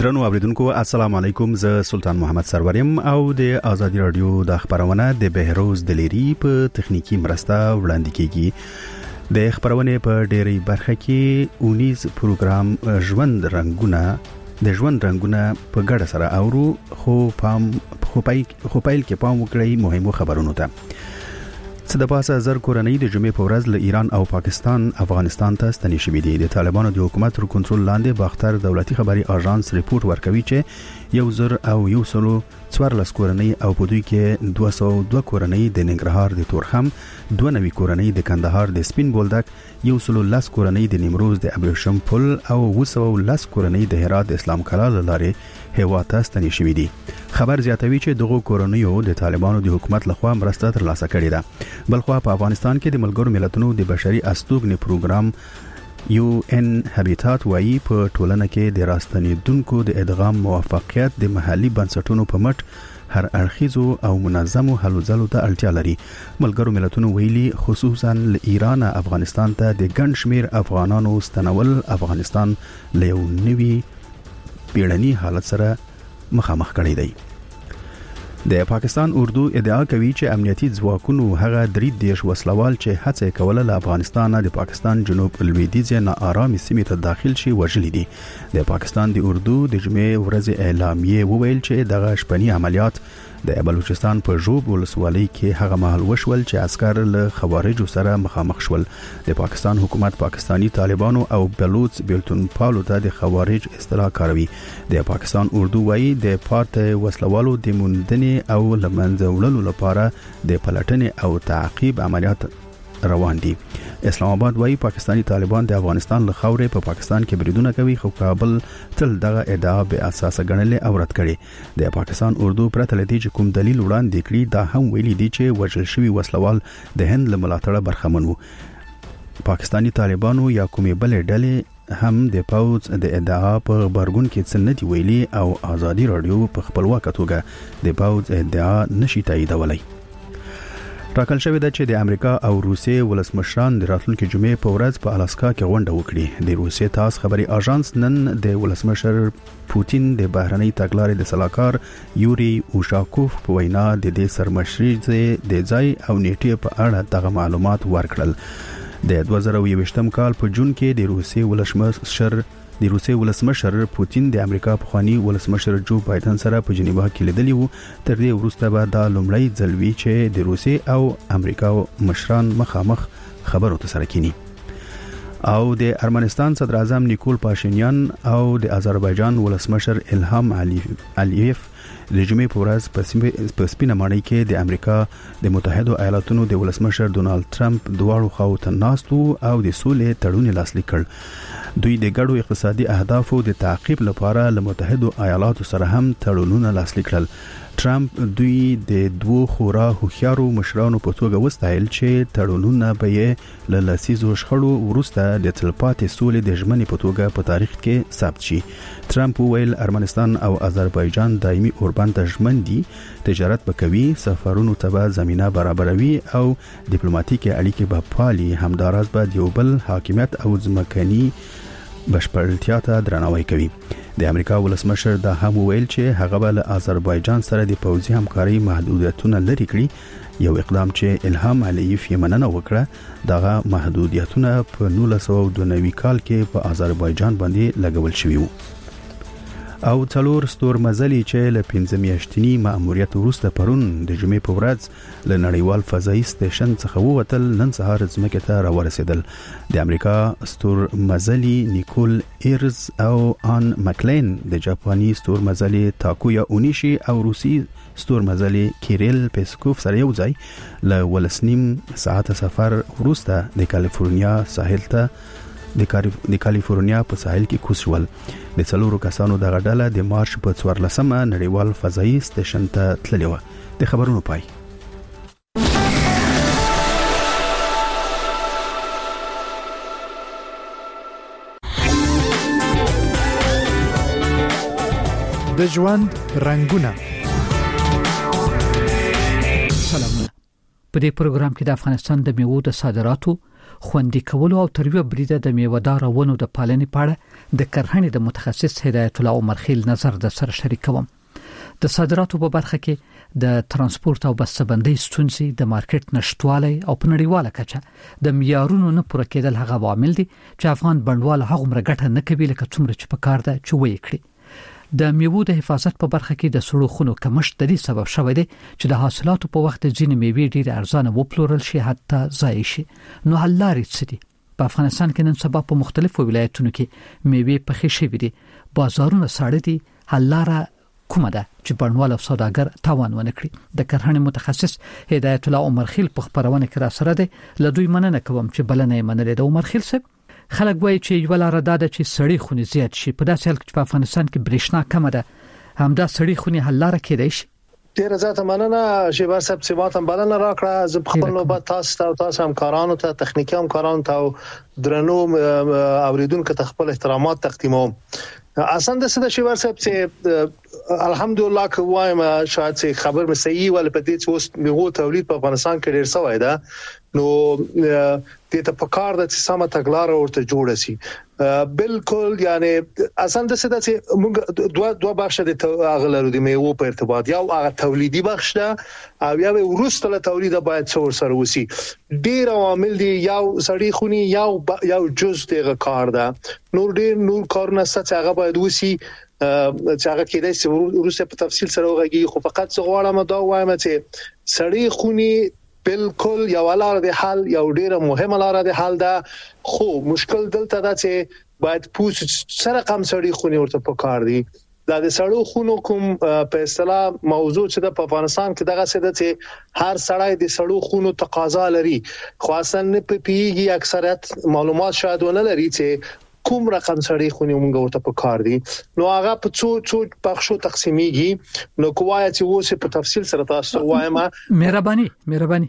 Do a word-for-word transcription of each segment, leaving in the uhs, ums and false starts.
درنو اوریدونکو السلام علیکم، زه سلطان محمد سروریم او د آزادی رادیو د خبرونه د بهروز دلیری په تخنیکی مرسته وړاندې کیږي. د خبرونه په ډېری برخه کې اونیز پروګرام ژوند رنگونه د ژوند رنگونه په ګډه سره اورو، خو پام خو پای خو پایل کې پام وکړئ مهمو خبرونو ته. څه د پاسه زر کورنۍ د جمعې په ورځ له ایران او پاکستان افغانستان ته ستنې شوې دي. د طالبانو د حکومت تر کنټرول لاندې باختر دولتي خبري اژانس ریپورت ورکوي چې یو زر او یو سلو څوارلس کورنۍ او په دوی کې دوه سوه دوه کورنۍ د ننګرهار د تورخم، دوه نوي کورنۍ د کندهار د سپین بولدک، یو سلو لس کورنۍ د نیمروز د ابریشم پل او اوه سوه لس کورنۍ د هرات د اسلام کلا لارې هیواد ته ستنې شوې دي. خبر زیاتوي چې دغه کورنیو د طالبانو د حکومت لخوا مرسته ترلاسه کړې ده. بلخوا په افغانستان کې د ملګرو ملتونو د بشري استوګنې پروګرام یو ان هابیټات وايي په ټولنه کې د راستنیدونکو د ادغام موافقت د محلي بنسټونو په مټ هر اړخیزو او منظمو هلو ځلو ته اړتیا لري. ملګرو ملتونو ویلي خصوصا له ایران افغانستان ته د ګڼ شمیر افغانانو ستنول افغانستان له یو نوي بیړني حالت سره مخامخ کړی دی. د پاکستان اردو ادعا کوي چې امنیتي ځواکونو هغه درې دیش وسلوال چې هڅه کوله له افغانستان د پاکستان جنوب لویدیځ نه آرامي سیمې ته داخل شي وژلي دي. د پاکستان د اردو د جمعې ورځ اعلامیه وویل چې دغه شپنی عملیات د بلوچستان په ژوب ولسوالۍ کې هغه مهال وشول چې عسكر له خوارجو سره مخامخ شول. د پاکستان حکومت پاکستانی طالبانو او بلوچ بیلتون پالو ته د خوارج اصطلاح کاروي. د پاکستان اردو وايي د پات وسلوالو د موندنې او لمنځه وړلو لپاره د پلټنې او تعقیب عملیات روان دي. اسلام آباد وايي پاکستانی طالبان د افغانستان له خاورې په پاکستان کې بریدونه کوي، خو کابل تل دغه ادعا به اساس ګڼلې او رد کړي. د پاکستان اردو پرته لدی چې کوم دلیل وړاندې کړي دا هم ویلي دي چې وژل شوی وسلوال د هند له ملاتړه برخمن وو. پاکستانی طالبانو یا کومې بلې ډلې هم د پوز د ادعا په خبرګون کې څه نه دی ویلي او آزادی رادیو په خپلواکه توګه د پوز ادعا نشي تاییدولای. ټاکل شوی ده چې د امریکا او روسیې ولسمشران د راتلونکي جمعې په ورځ په الاسکا کې غونډه وکړي. د روسیې تاس خبري اژانس نن د ولسمشر پوتین د بهرنۍ تګلارې د سلاکار یوري اوشاکوف په وینا د دې سرمشري د ځای او نیټې په اړه دغه معلومات ورکړل. د دوه زره یوویشتم کال په جون کې د روسیې ولسمشر د روسیې ولسمشر پوتین د امریکا پخوانی ولسمشر جو بایدن سره په جنیوا کې لیدلی وو. تر دې وروسته به دا لومړی ځل وی چې د روسیې او امریکا مشران مخامخ خبرو ته سره کینی. او د ارمنستان صدر اعظم نیکول پاشینیان او د آذربایجان ولسمشر الهام علیف د جمعې په ورځ په سپینه ماڼۍ کې د امریکا د متحده ایالاتونو د ولسمشر ډونالد ټرمپ دواړو خواو ته ناستو او د سولې تړون لاسلیک کړ. دوی د ګډو اقتصادي اهدافو د تعقیب لپاره له متحده ایالاتو سره هم تړونونه لاسلیک کړل. ټرمپ دوی د دوو خورا هوښیارو مشرانو په توګه وستایل چې تړونونه به یې له لسیزو شخړو وروسته د تلپاتې سولې د ژمنې په توګه په تاریخ کې ثبت شي. ټرمپ وویل ارمنستان او آذربایجان دایمي اوربند ته ژمن دي، تجارت به کوي، سفرونو ته به زمينه برابروي او ډیپلوماټیکي اړیکې به پالي. همداراز به د یو بل حاکمیت او ځمکني بشپړتیا ته درناوی کوي. د امریکا ولسمشر دا هم ویل چې هغه به له آذربایجان سره د پوځي همکاري محدودیتونه لري کړي، یو اقدام چې الهام علیف یې مننه وکړه. دغه محدودیتونه په نولس سوه دوه نوي کال کې په آذربایجان باندې لګول شوي وو. او څلور ستور مزلي چې له پنځه میاشتني مأموریت وروسته پرون د جمعې په ورځ له نړیوال فضایي سټیشن څخه ووتل، نن سهار ځمکې ته راورسېدل. د امریکا ستور مزلي نیکول ایرز او آن مکلین، د جاپاني ستور مزلي تاکویا اونیشي او روسي ستور مزلي کیریل پیسکوف سره یو ځای له ولسنیم ساعت سفر وروسته د کالیفورنیا ساحل ته د کالیفورنیا په ساحل کې کوز شول. د څلورو کسانو دغه ډله د مارچ په څوارلسمه نړیوال فضایي سټیشن ته تللې وه. د خبرونو پای. د ژوند رنگونه. سلامونه. په دې پروګرام کې د افغانستان د میوو د صادراتو خوندي کولو او ترویج بریده د میوه‌دار ونو د پالنې په اړه د کرهڼې د متخصص هدایت الله عمر خیل نظر د سره شریکوم. د صادراتو په برخه کې د ترانسپورت او بسبندۍ ستونزې د مارکیټ نشټوالی او په نړیواله کچه د معیارونو نه پوره کېدل هغه عوامل دي چې افغان بڼوال هغه مره ګټه نه کوي لکه څومره چې په کار ده چې وایي کړی. د میوو د حفاظت په برخه کې د سړو خونو کمښت د دې سبب شوی دی چې د حاصلاتو په وخت ځینې میوې ډېر ارزانه وپلورل شي حتی ضایع شي. نو حل لارې څه دي؟ په افغانستان کې نن سبا په مختلفو ولایتونو کې میوې پخې شوې دي، بازارونه ساړه دي. حل لاره کومه ده چې بڼوال او سوداګر تاوان ونه کړي؟ د کرهڼې متخصص هدایت الله عمر خیل په خبرونه کې را سره دی. له دوی مننه کوم چې بلنه یې منلې ده. عمر خیل صاحب، خلک وایي چې یو لاره ده چې سړی خوني زیات شي. په داسې حال کې په افغانستان کې برېښنا کمه ده، همدا سړی خوني حل لاره کېدای شي. ډیره زیاته مننه شیبا صاحب چې ماته بلنه راکړه. زه خپل نوبت تاسو ته او تاسو همکارانو ته، تخنیکی همکارانو ته او درنو اوریدونکو ته خپل احترامات تقدیموم. اصلا د څه د شیبا صاحب چې الحمدلله کوم شاید چې خبر مې صحیح ول په دې چې اوس میوه تولید په افغانستان کې ډیر سوی ده. نو د ته په کار د سمه تګلارې ورته جوړه شي. بالکل یعنی اصلا د څه د چې موږ دوه دوه بخش د اغلرو د میوه په ارتباط، یو هغه تولیدي بخش ده او یو ورسته له تولید باید څور سره وسی. ډیر عوامل دي، یو سړی خوني یو یو جز دغه کار ده. نور ډیر نور کارونه څه هغه باید وسی چې هغه کېدای شي ورسته په تفصیل سره وغږی. خو فقط څه غواړم دا وایم چې سړی خوني بالکل یو لار د حل، یو ډیره مهمه لار د حل ده. خو مشکل دلته دا چې باید پوس سره کم سړی خوني ورته پکار دي. دا د سړو خونو کوم په اصطلاح موضوع چې د افغانستان کې دغه څه ده چې هر سړی د سړو خونو تقاضا لري، خو اصلا نه پیږي. اکثریت معلومات شاید ونه لري چې کوم رقم سړی خونی موږ ورته پکار دي. نو هغه په څو څو بخشو تقسیمیږي. نو کوای چې اوس په تفصیل سره تاسو وایم. مهرباني مهرباني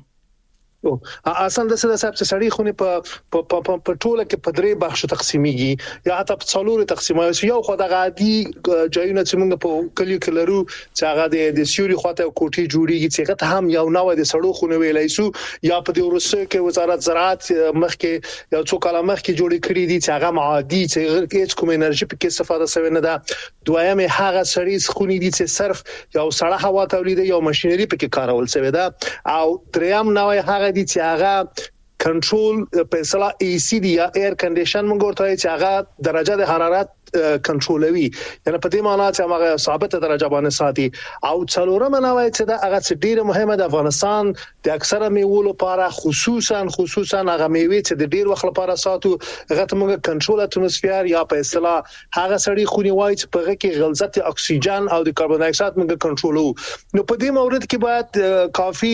اصلا د څه د سب سړی خونی په په په ټوله کې په درې بخشو تقسیمیږي یا حتی په څلورو تقسیمایي. یو خو د غادي ځایونه چې موږ په کلیو کې لرو چې هغه د د سیوري خواته کوټي جوړیږي چې هغه هم یو نوې د سړو خونی ویلای شو، یا په د روسي کې وزارت زراعت مخکې یو څو کاله مخکې جوړ کړی دي چې هغه معادي چې هیڅ کوم انرژي په کې استفاده شوی نه ده. دویمه هغه سړی خونی دي چې صرف یو سړه هوا تولید یو ماشينري په کې کارول شوی ده. او دریم نوې هغه دي چې هغه کنټرول په اصطلاح ای سی دی یا ایر کنډیشن موږ ورته چې هغه درجه د حرارت کنټرولوي، یعنی په دې معنی چې هغه ثابته درجه باندې ساتي. او څلورمه نوې چې دا هغه ډیره مهمه د افغانستان د اکثره میوو لپاره، خصوصا خصوصا هغه میوې چې د ډیر وخت لپاره ساتو، هغه ته موږ کنټرول اتموسفیر یا په اصطلاح هغه سړی خونی وای چې په هغه کې غلظت اکسیجن او د کاربن ډای اکساید موږ کنټرولو. نو په دې مورد کې باید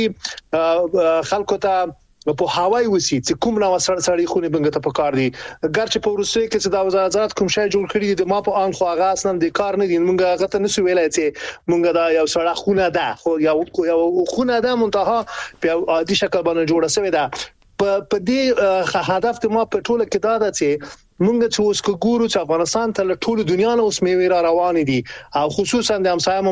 کافي خلکو ته په هوای وسی چې کوم نو سړی خونی بنګ ته پکار دي. ګرچې په روسي کې چې د وزارت کوم شای جوړ کړی دي، ما په ان خو هغه اصلا د کار نه دي. موږ هغه ته نسو ویلای چې موږ دا یو سړی خونه ده، خو یو یو خونه ده منتها په عادي شکل باندې جوړه شوی ده. په دې هدف ته ما په ټوله کې دا ده چې مونږ چې اوس ګورو چې افغانستان ته له ټولو دنیا نه اوس میوې را روان دي، او خصوصا د همسایه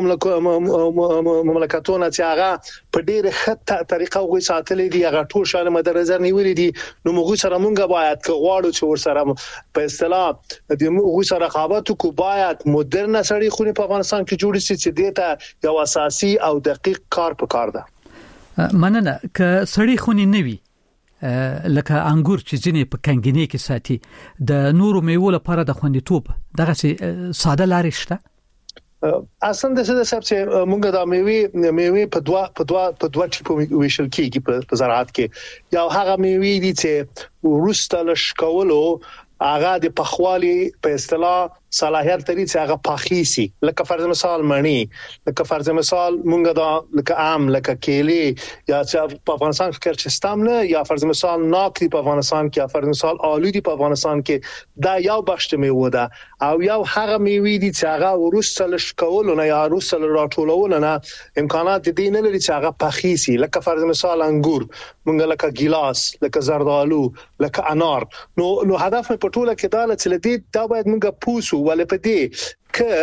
مملکتونو چې هغه په ډېر ښه طریقه غوي ساتلې دي، هغه ټول شان مد نظر نیولې دي. نو موږ سره مونږ باید کغواړو چې ورسره په اصطلاح د موږ سره رقابت کو باید مدرن سړی خونی په افغانستان کې جوړ شي چې دته یو اساسي او دقیق کار پکار ده. مننه. ک سړی خونی نوي لکه انګور چې ځینې په کنګینې کې ساتي، د نورو میوو لپاره د خوندیتوب دغه ساده لارې شته؟ اصلا د څه د سب چې موږ د میوې میوې په دوا په دوا په دوا ټیپو ویشل کېږي په زراعت کې. یو هغه میوې دي چې ورسته لشکولو هغه د پخوالي په اصطلاح صلاحیت لري چې هغه پاخیسي، لکه فرض مثال مڼی، لکه فرض مثال مونږ دا لکه ام، لکه کیلي، یا چې په افغانستان کې چستام نه، یا فرض مثال ناک دی په افغانستان کې، یا فرض مثال آلو دی په افغانستان کې. دا یو بخش میوه ده. او یو هغه میوې دي چې هغه ورسته لشکولو نه یا ورسته راټولولو نه امکانات دي نه لري چې هغه پاخیسي، لکه فرض مثال انګور، مونږ لکه ګیلاس، لکه زردالو، لکه انار. نو نو هدف په ټوله کې دا چې لدی دا باید مونږ پوسو ولې په دې ک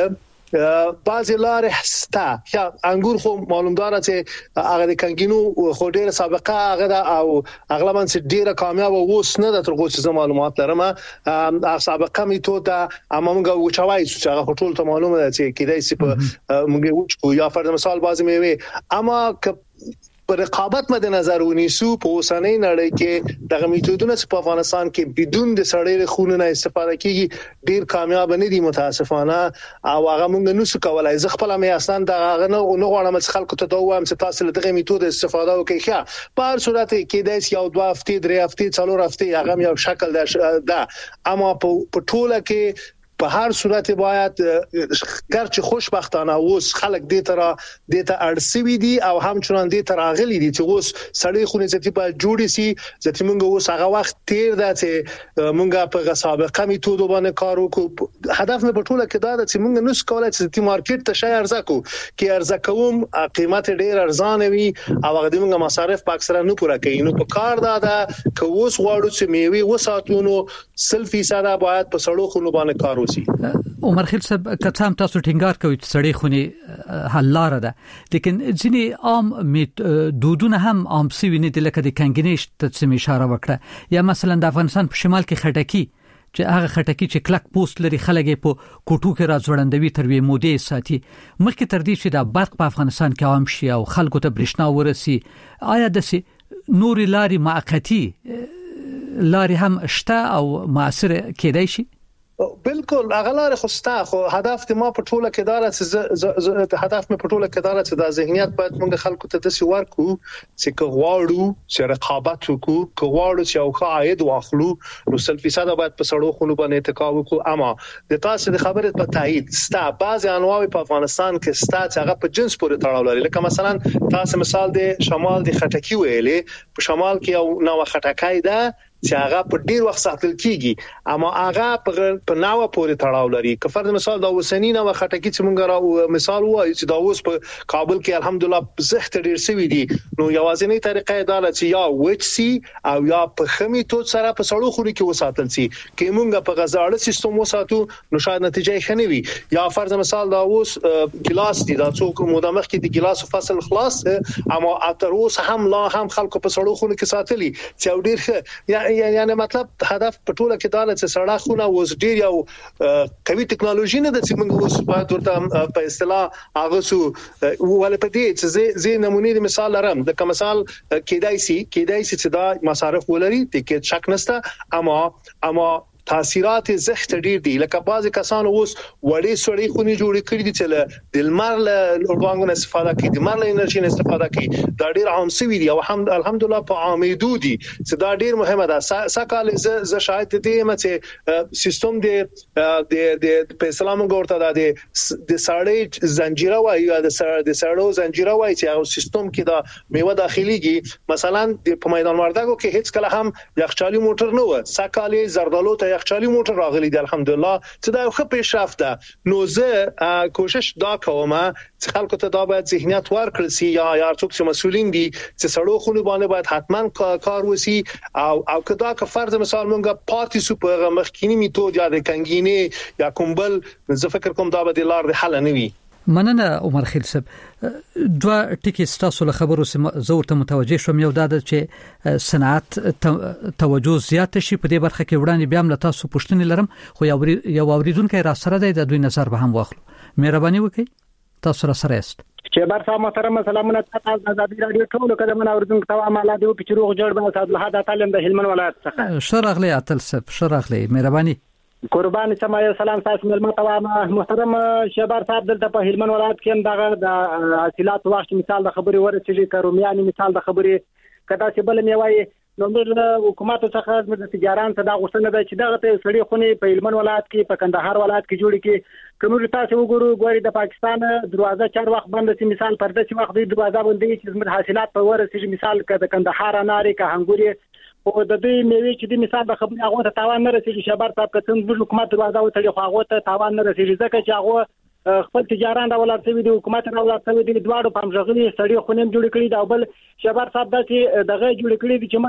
بعضی لارې ستا یا انګور خو معلومدار چې هغه د کنګینو خو ډیره سابقه هغه دا او اغلبا چې ډیره کامیاب اوس نه د ترغو چې معلومات لرم هغه سابقه میتود اما موږ وچوي چې هغه ټول ته معلومه ده چې کیدای شي په موږ وچو یا فرض مثال بعضی میوه اما پر رقابت مد نظر ونیسو په اوسنۍ نړۍ کې دغه میتودونه چې په افغانستان کې بدون د سړی خون نه استفاده کیږي ډیر کامیاب نه دي متاسفانه او هغه موږ نو څه کولای ز خپل مې اصلا دغه نه غواړم چې خلکو ته دوه هم چې تاسو دغه میتود استفاده وکړئ ښه په هر صورت کې د یو دوه هفته درې هفته څلور هفته هغه یو شکل ده اما په ټوله کې په هر صورت باید ګرچه خوشبختانه اوس خلک دې تر دې ته اړسوي دي او همچنان دې تر اغلي دي چې اوس سړی خونې ځتی په جوړی سي ځتی موږ اوس هغه وخت تیر ده چې موږ په سابقه میتود باندې کار وکړو هدف مې په ټوله کې دا ده چې موږ نو سکولای چې تی مارکیټ ته شای ارزه کو کې ارزه کوم قیمت ډیر ارزانه وي او هغه د موږ مصارف په اکثره نه پوره کوي نو په کار دا ده چې اوس غواړو چې میوي وساتونو سل فیصد باید په سړو خونو باندې کار عمر خیل صاحب کتام تاسو ټینګار کوي چې سړی خوني حل لار ده لیکن ځینی عام دودونه هم عام سوي نه دي لکه د کنګنیش ته څه اشاره وکړه یا مثلا د افغانستان په شمال کې خټکی چې هغه خټکی چې کلک پوسټ لري خلک په کوټو کې راځوړندوي تر وی مودې ساتي مخکې تر دې چې د برق په افغانستان کې عام شي او خلکو ته برېښنا ورسي آیا د نوري لاري معقتی لاري هم شته او موثر کېدای شي بالکل اغلار خوستا خو هدف د ما په ټوله کې دار چې هدف مې په ټوله کې دار چې د ذهنیت باید موږ خلکو ته د سی ورکو چې کغواړو چې رقابت وکړو کغواړو چې او قاعده واخلو نو سل فیصد باید په سړو خونو باندې اتکا وکړو اما د تاسو د خبرې په تایید ستا بعض انواع په افغانستان کې ستا چې هغه په جنس پورې تړاو لري لکه مثلا تاسو مثال د شمال د خټکی ویلې په شمال کې یو نوې خټکای ده چې هغه په ډیر وخت ساتل کیږي اما هغه په ناوه پورې تړاو لري که فرض مثال دا وسنی نوې خټکی چې مونږ را مثال وایو چې دا اوس په کابل کې الحمدلله زخت ډیر سوي دي نو یوازینی طریقه دا ده چې یا وچ سي او یا په خمي تو سره په سړو خوري کې وساتل سي کې مونږ په غزاړه سیستم وساتو نو شاید نتیجه ښه نه وي یا فرض مثال دا اوس ګلاس دي دا څوک مدامخ کې د ګلاس فصل خلاص اما اتر اوس هم لا هم خلکو په سړو خوري کې ساتلي چې ډیر ښه یعنی مطلب هدف په ټوله کې دا چې سړه خونه وز ډیر یو قوي ټکنالوژي نه د چې موږ اوس باید ورته په اصطلاح هغه سو ولې په دې چې زه نمونه د مثال لرم د کوم مثال کېدای شي کېدای شي چې دا مصارف ولري د کې شک نشته اما اما تاثیرات زخت ډیر دي لکه بعضی کسانو اوس وړي سړی خوني جوړ کړی دي چې د لمر له اورګانګونو استفاده کوي د لمر له انرژي استفاده کوي دا ډیر عام سوي دي او الحمدلله په عامېدو دي چې دا ډیر مهمه ده سکهاله ز شاید دې مته سیستم د د په اسلام ګورته د د سړی زنجیره وایي د د سړو زنجیره وایي چې سیستم کې دا میوه داخليږي مثلا په میدان وردګو کې هیڅ کله هم یخچالي موټر نه و سکهاله زردالو ته یخچالي موټر راغلي دی الحمدلله چې دا یو ښه پیشرفت ده نو زه کوشش دا کوم چې خلکو ته دا باید ذهنیت ورکړل سي یا یا څوک چې مسؤلین دي چې سړو خونو باندې باید حتمان کار وسی او او کدا که فرض مثال مونږه پارټي سوپر مخکینی میتود یا د کنګینه یا کومبل زه فکر کوم دا به د لار د حل نه وي مننه عمر خیل صاحب دوه ټکی ستاسو له خبرو سم زور ته متوجه شوم یو دا چې صنعت توجه زیات شي په دې برخه کې وړاندې بیا هم له تاسو پوښتنې لرم خو یو یو اوریدونکو را سره دی د دوی نظر به هم واخلو مهرباني وکړئ تاسو را سره است چې بار صاحب محترم سلامونه تاسو د آزادي رادیو ټولو کډمن اوریدونکو ته عمله دی په چروغ جوړ به صاحب له تعلیم د هلمند ولایت څخه شرغلی اتل صاحب شرغلی مهرباني قربان سمای سلام تاسو ملما ته محترم شهبار صاحب دلته په هلمند ولایت کې دغه د حاصلات واخت مثال د خبري ورسېږي کرومیاني مثال د خبري کدا چې بل میوي نو د حکومت څخه د تجاران ته دا غوښتنه ده چې دغه ته سړي خوني په هلمند ولایت کې په کندهار ولایت کې جوړ کې کوم تاسو وګورو غوړي د پاکستان دروازه چار وخت بند سي مثال پرده چې وخت د دروازه باندې چې زموږ حاصلات په ورسېږي مثال د کندهار اناري که هنګوري او د دې میوي چې د مثال د خبري هغه ته تاوان نه رسېږي شهبار صاحب کتن د حکومت دروازه وتړي خو هغه ته تاوان نه رسېږي ځکه چې هغه خپل تجاران راولات شوی دی حکومت راولات شوی دی دواړو پامژغلي سړي خونیم جوړ کړی دا بل شبر صاحب دا چې دغه جوړ کړی دي چې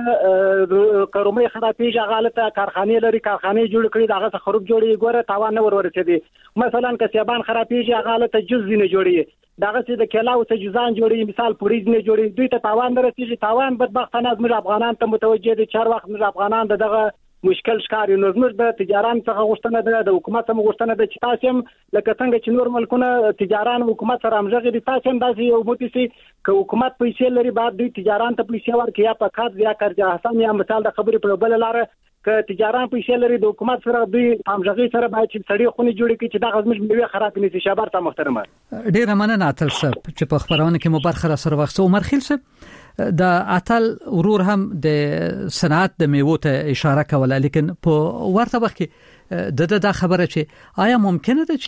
مثلا کرومي خرابېږي غالطه کارخانه لري کارخانه جوړ کړی دغه خروب جوړي ګوره تاوان نه ورورسېدي مثلا کسبان خرابېږي غالطه جز نه جوړي دغه چې د کلاو څخه جزان جوړي مثال پوریز نه جوړي دوی ته تاوان درسېږي تاوان بدبختانه زموږ افغانان ته متوجه دي چار وخت موږ افغانان دغه مشکل ښکاري نو زموږ د تجاران څخه غوښتنه ده د حکومت څخه غوښتنه ده چې تاسو هم لکه څنګه چې نور ملکونه تجاران حکومت سره همغږي دي تاسو هم داسې یو موټی سي ک حکومت پیسې لري بعد دوی تجاران ته پیسې ورکړي یا په کار یا کرجا حسن یا مثال د خبرې په بل لار ک تجاران پیسې لري د حکومت سره دوی همغږي سره باید چې سړي خوني جوړي کړي چې دا غزمش میوه خراب نه شي شابر ته محترمه ډیر مننه اتل صاحب چې په خبرونه کې مو برخه سره وخت عمر خیل صاحب د اتل ورور هم د صنعت د میوه ته اشاره کوله لیکن په ورته وخت کې د د خبره چې آیا ممکنه ده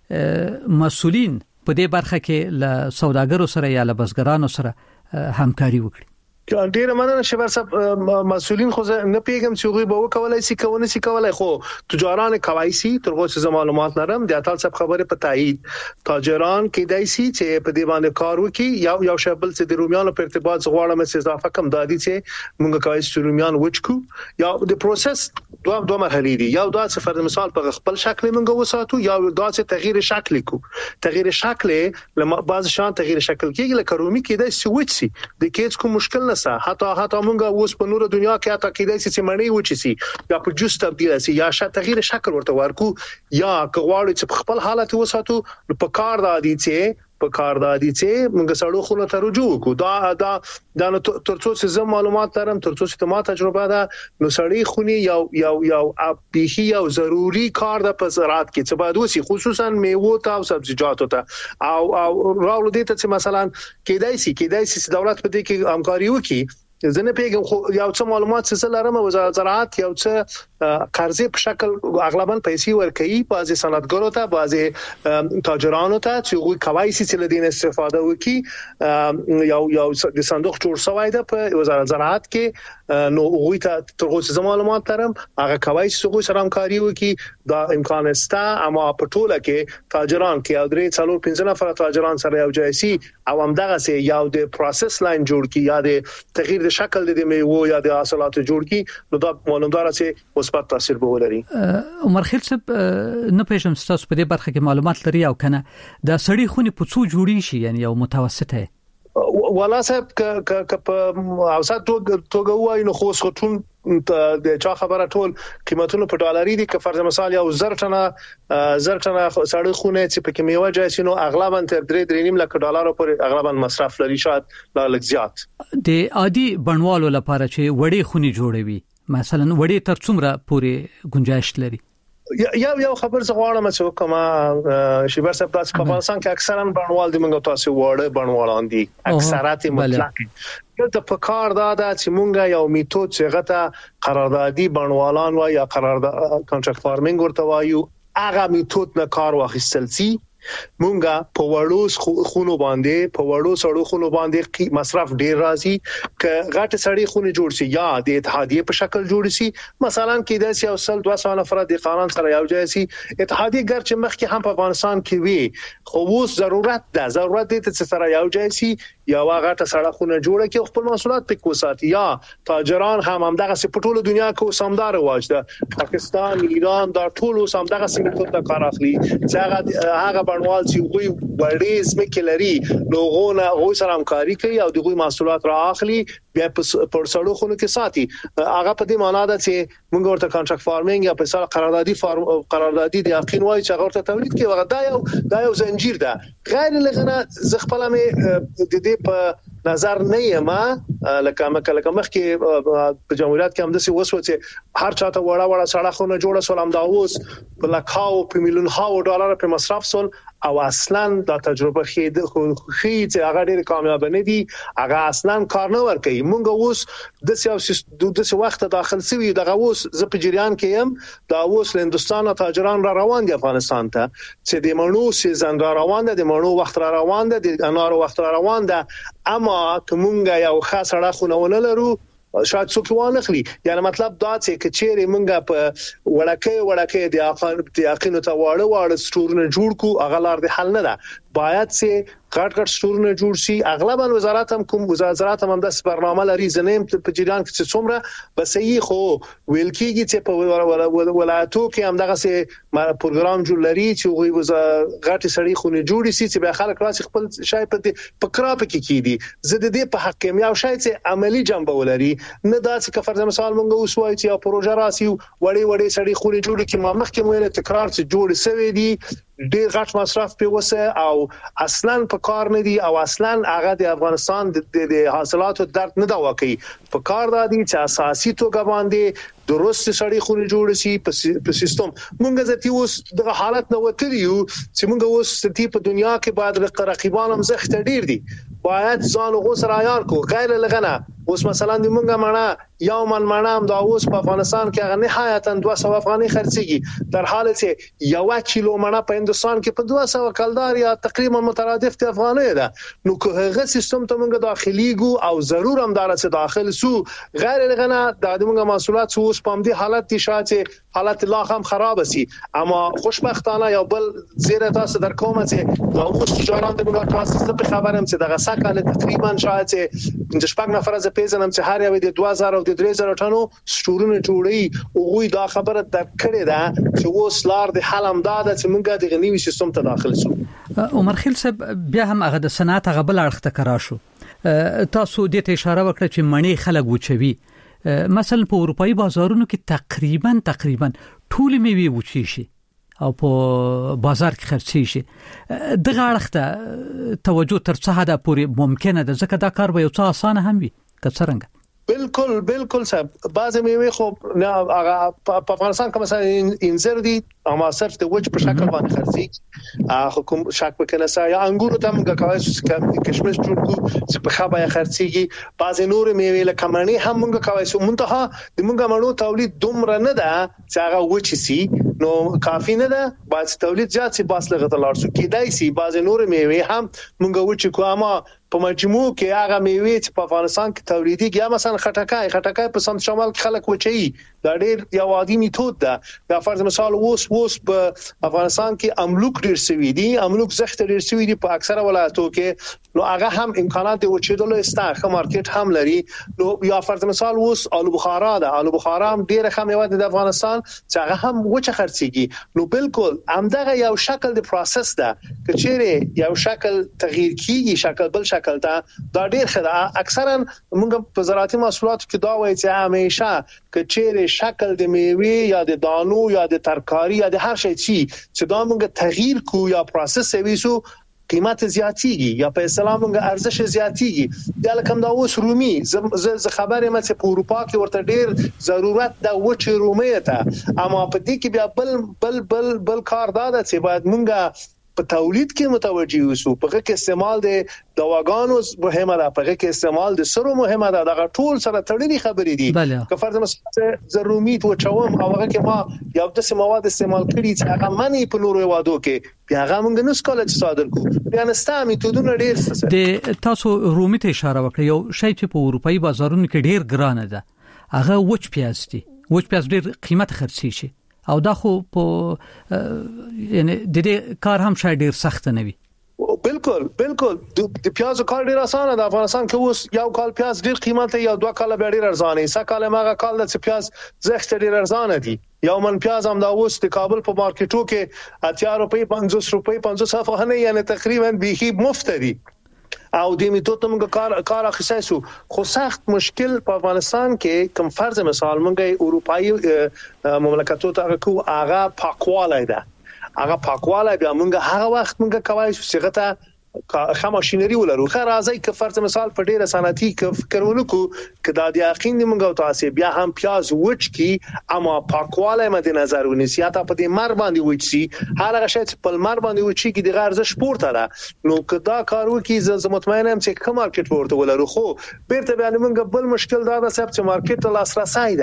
چې مسؤلین په دې برخه کې له سوداګرو سره یا له بزګرانو سره همکاري وکړي ډیر مننه شبر صاحب مسؤلین خو نه پیګم چې غوي به وکولای شي کوونه شي کولای خو تجاران کوي سي ترغه څه معلومات لرم د اتل صاحب خبره په تایید تاجران کې دای سي چې په دی باندې کار وکي یو یو شبل چې د رومیانو په ارتباط غواړم چې اضافه کم دادي چې موږ کوي چې رومیان وچکو یا د پروسس دوه دوه مرحلې دي یو دا چې فرض مثال په خپل شکل موږ وساتو یا دا چې تغییر شکل کو تغییر شکل لما بعض شان تغییر شکل کېږي لکه رومي کې دای سي وچ سي د کېڅ کوم مشکل حتی حتی مونږه اوس په نور دنیا کې حتی کېدای شي چې مړی وچی سي یا په جوس تبدیل شي یا شاته تغییر شکل ورته ورکو یا کغواړي چې په خپل حالت وساتو په کار د دي چې په کار د دي چې موږ سړو خونه ته رجوع کو دا دا د ترڅو چې زم معلومات لرم ترڅو چې ما تجربه ده نو سړی خوني یو یو یو ابيهي او ضروري کار د پزرات کې چې باید وسی خصوصا میوه ته او سبزیجاتو ته او او راول دي ته چې مثلا کېدای شي کېدای شي دولت په دې کې همکاري وکړي زنه پیګم خو یو څه معلومات څه لرم وزارت زراعت یو څه قرضې په شکل اغلبا پیسې ورکړي بعضي صنعتګرو ته بعضي تاجرانو ته چې غوي کوي چې لدین استفاده وکړي یو یو د صندوق جوړ شوی ده په وزارت زراعت کې نو غوي ته ترغه څه معلومات لرم هغه کوي چې غوي سره همکاري وکړي دا امکان سته اما په ټوله کې تاجران کې او درې څلور پنځه نفر تاجران سره یو ځای سي او همدغه سي یو د پروسس لاین جوړ کی یا د تغییر د شکل د میوه یا د حاصلاتو جوړ کی نو دا معلومدار چې مثبت تاثیر به ولري عمر خیل صاحب نه پېژم تاسو په دې برخه کې معلومات لري او کنه دا سړی خوني په څو جوړی شي یعنی یو متوسطه ولا صاحب ک ک په اوسط توګه وای نو خو ټول د چا خبره ټول قیمتونه په ډالري دي که فرض مثال یو زر ټنه زر ټنه سړی خونه چې په کمیوه جای نو اغلبا تر درې درې نیم لک ډالر پورې اغلبا مصرف لري شاید لا لږ زیات د عادي بڼوالو لپاره چې وړي خوني جوړوي مثلا وړي تر څومره پورې گنجائش لري یا یو خبر څه غواړم چې کومه شیبر صاحب تاسو په افغانستان کې اکثرا بڼوال دي موږ تاسو وړه بڼوالان دي اکثرات مطلق د پکار دا چې مونږه یو میتود چې غته قراردادي بڼوالان و یا قرارداد کانټراکټ فارمینګ ورته وایو هغه میتود نه کار واخیستل سي مونږه په وړو خونو باندې په وړو سړو خونو باندې مصرف ډیر راځي ک غټ سړی خونه جوړ شي یا د اتحادیه په شکل جوړ شي مثلا کې د سیاسي اصل دوه سو نفر د قانون سره یو ځای شي اتحادیه ګرچې مخکې هم په افغانستان کې وي خو اوس ضرورت ده ضرورت دي چې سره یو ځای شي یا واغه سړه خونه جوړه کې خپل مسؤلیت پکې وساتي یا تاجران هم هم دغه په ټوله دنیا کې سمدار واج ده پاکستان ایران دا ټول سم دغه سیمه ته کار اخلي چې هغه هغه بڼوال چې وي وړې سمکه لري لوګونه غوي سره همکاري کوي او دغه مسؤلیت را اخلي بیا پر سړو خونه کې ساتي هغه په دې معنی ده چې موږ ورته کانټراکټ فارمینګ یا په سره قراردادي فارم قراردادي د یقین وایي چې هغه ورته تولید کوي هغه دا یو دا یو زنجیر ده غیر لغنه ز خپل مې د دې په نظر نه یم لکه مکه لکه مخکې په جمهوریت کې هم د څه وسو چې هر چاته وړا وړا سړه خونه جوړه سلام دا اوس په لکاو په میلیون هاو ډالر په مصرف سول او اصلا دا تجربه خید خو چې هغه ډېر کامیاب نه دي هغه اصلا کار نه ور کوي مونږ اوس د سیاسي د څه وخت داخل سوي دغه اوس ز په جریان کې يم دا اوس له هندستان تاجران را روان دي افغانستان ته چې د مڼو سیزن را روان دي د مڼو وخت را روان دي د انارو وخت را روان دي اما کومګه یو خاصه راخونه ونه لرو شاید څوک وانه خلی یعنی مطلب دا چې کچېره مونږه په وړکه وړکه د اقان د یقین ته واړه واړه سټورونه جوړ کو اغلار د حل نه ده باید چې غټ غټ سټورونه جوړ شي اغلبا وزارت هم کوم وزارت هم د برنامه لري زنیم په جریان کې څومره بس یې خو ویل کېږي چې په ولایتو کې هم دغه سي پروګرام جوړ لري چې غوي غټ سړی خونه جوړي سي چې به خلک راسي خپل شای په په کراپ کې کیدي زه د دې په حق کې یو شای چې عملی جنبه ولري نه دا چې فرض مثال مونږ اوس وایي چې یو پروژه راسي وړي وړي سړی خونه جوړي کې ما مخکې مو تکرار چې جوړ سوي دي ډیر غټ مصرف په وسه او اصلا په کار نه دي او اصلا هغه د افغانستان د حاصلاتو درد نه دا واقعي په کار دا دي چې اساسي توګه باندې درست سړی خوري جوړ شي په سیستم مونږ ځتي اوس د حالت نو وتریو چې مونږ اوس ستې په دنیا کې بعد رقیبان هم زخت ډیر دي باید ځان غوس رایار کو غیر لغنه اوس مثلا د مونږه معنا یو من معنا هم دا اوس په افغانستان کې هغه نهایتا دوه سوه افغاني خرڅيږي در حال چې یو کیلو معنا په هندستان کې په دوه سوه کلدار یا تقریبا مترادف د افغاني ده نو که هغه سیستم ته مونږه داخلي ګو او ضرور هم دار چې داخل سو غیر لغنه د مونږه محصولات اوس په دې حالت دي شاته حالت لا هم خراب سي اما خوشبختانه یو بل زیره تاسو در کومه چې دا اوس جوړان د مونږه تاسو په خبرم چې دغه سکه تقریبا شاته د شپږ نفر از پیژنم چې هر یو د دوه زره او د درې زره ټنو سټورونه جوړي او غوي دا خبره د کړې ده چې اوس لار د حلم داده چې مونږه د غنیوي سیستم ته داخل شو عمر خیل صاحب بیا هم هغه د صنعت هغه بل اړخ ته کرا شو تاسو دې ته اشاره وکړه چې مڼې خلک وچوي مثلا په اروپאי بازارونو کې تقریبا تقریبا ټول میوه وچی شي او په بازار کې خرڅي شي دغه اړخ ته توجه تر څه حد پورې ممکنه ده ځکه دا کار به یو څه اسانه هم وي که څنګه بالکل بالکل صاحب بعض میوه خو نه هغه په افغانستان کې مثلا انځر دي اما صرف د وچ په شکل باندې خرڅي حکومت شک وکنه سا یا انګور ته موږ کوي کشمش جوړ کو چې په خبره خرڅيږي بعض نور میوه لکه مڼې هم موږ کوي سو منتها د موږ مڼو تولید دومره نه ده چې هغه وچ سي نو کافی نه ده بعض تولید زیات سي باس لغه تلار سو کېدای سي بعض نور میوه هم موږ وچ کو اما په مجموع کې هغه میوه چې په افغانستان کې تولیدېږي یا مثلا خټکای خټکای په سمت شمال کې خلک وچي دا ډېر یو عادي میتود ده دا فرض مثال اوس اوس په افغانستان کې املوک ډېر سوي دي املوک زخت ډېر سوي دي په اکثره ولایتو کې نو هغه هم امکانات د وچېدلو استاخه مارکیټ هم لري نو یا فرض مثال اوس آلو بخارا ده آلو بخارا هم ډېر ښه میوه ده د افغانستان چې هغه هم وچه خرڅيږي نو بالکل همدغه یو شکل د پروسس ده چې چیرې یو شکل تغییر کیږي شکل بل شکل دا ډېر خدا اکثرا موږ په زراعتي محصولاتو کې دا وایي چې همیشه کچېره شکل د میوه یا د دانو یا د ترکاری یا د هر شي چې دا موږ تغییر کو یا پروسس ویسو قیمت زیاتیږي یا په اسلام موږ ارزش زیاتیږي دا لکه دا اوس رومي ز خبره مې چې په اروپا کې ورته ډېر ضرورت د وچ رومي ته اما په دې کې بیا بل بل بل بل کار دا ده چې باید موږ په تولید کې متوجي اوسو په کې استعمال د دواګانو مهمه ده په کې استعمال د سرو مهمه ده دا ټول سره تړلي خبرې دي که فرض مثلا ضروري تو چوم او هغه کې ما یو د مواد استعمال کړی چې هغه منی په نورو وادو کې بیا هغه موږ نو سکالج صادر کو بیا نستا میتودونه ډیر څه د تاسو رومي ته اشاره وکړه یو شی چې په اروپאי بازارونو کې ډیر ګران ده هغه وچ پیاز دي وچ پیاز ډیر قیمت خرڅي شي او دا خو په یعنی د دې کار هم شاید ډیر سخت نه وي بالکل بالکل د پیاز کار ډیر اسانه ده افغانستان کې اوس یو کال پیاز ډیر قیمت یا دوه کال به ډیر ارزانه سه کال ماغه کال د پیاز زخت ډیر ارزانه دي یو من پیاز هم دا اوس د کابل په مارکیټو کې اتیا روپۍ پنځوس روپۍ پنځوس افغانۍ یعنی تقریبا به مفت دي او د میتود موږ کار کار اخیسو خو سخت مشکل په افغانستان کې کم فرض مثال موږ اروپאי مملکتو ته کو هغه پاکواله ده هغه پاکواله بیا موږ هغه وخت موږ کوي چې غته خه ماشينري ولرو خه راځي ک فرض مثال په ډیره صنعتي ک فکر ونکو ک دا د یقین موږ او تاسو بیا هم پیاز وچ کی اما پاکواله مد نظر ونیسي تا په دې مر باندې وچ سي هغه شی چې په مر باندې وچ کی د ارزش پورته ده نو ک دا کارو کی ز مطمئنم چې کوم مارکیټ ورته ولرو خو بیرته بیان موږ بل مشکل دا ده چې مارکیټ لاسرسي ده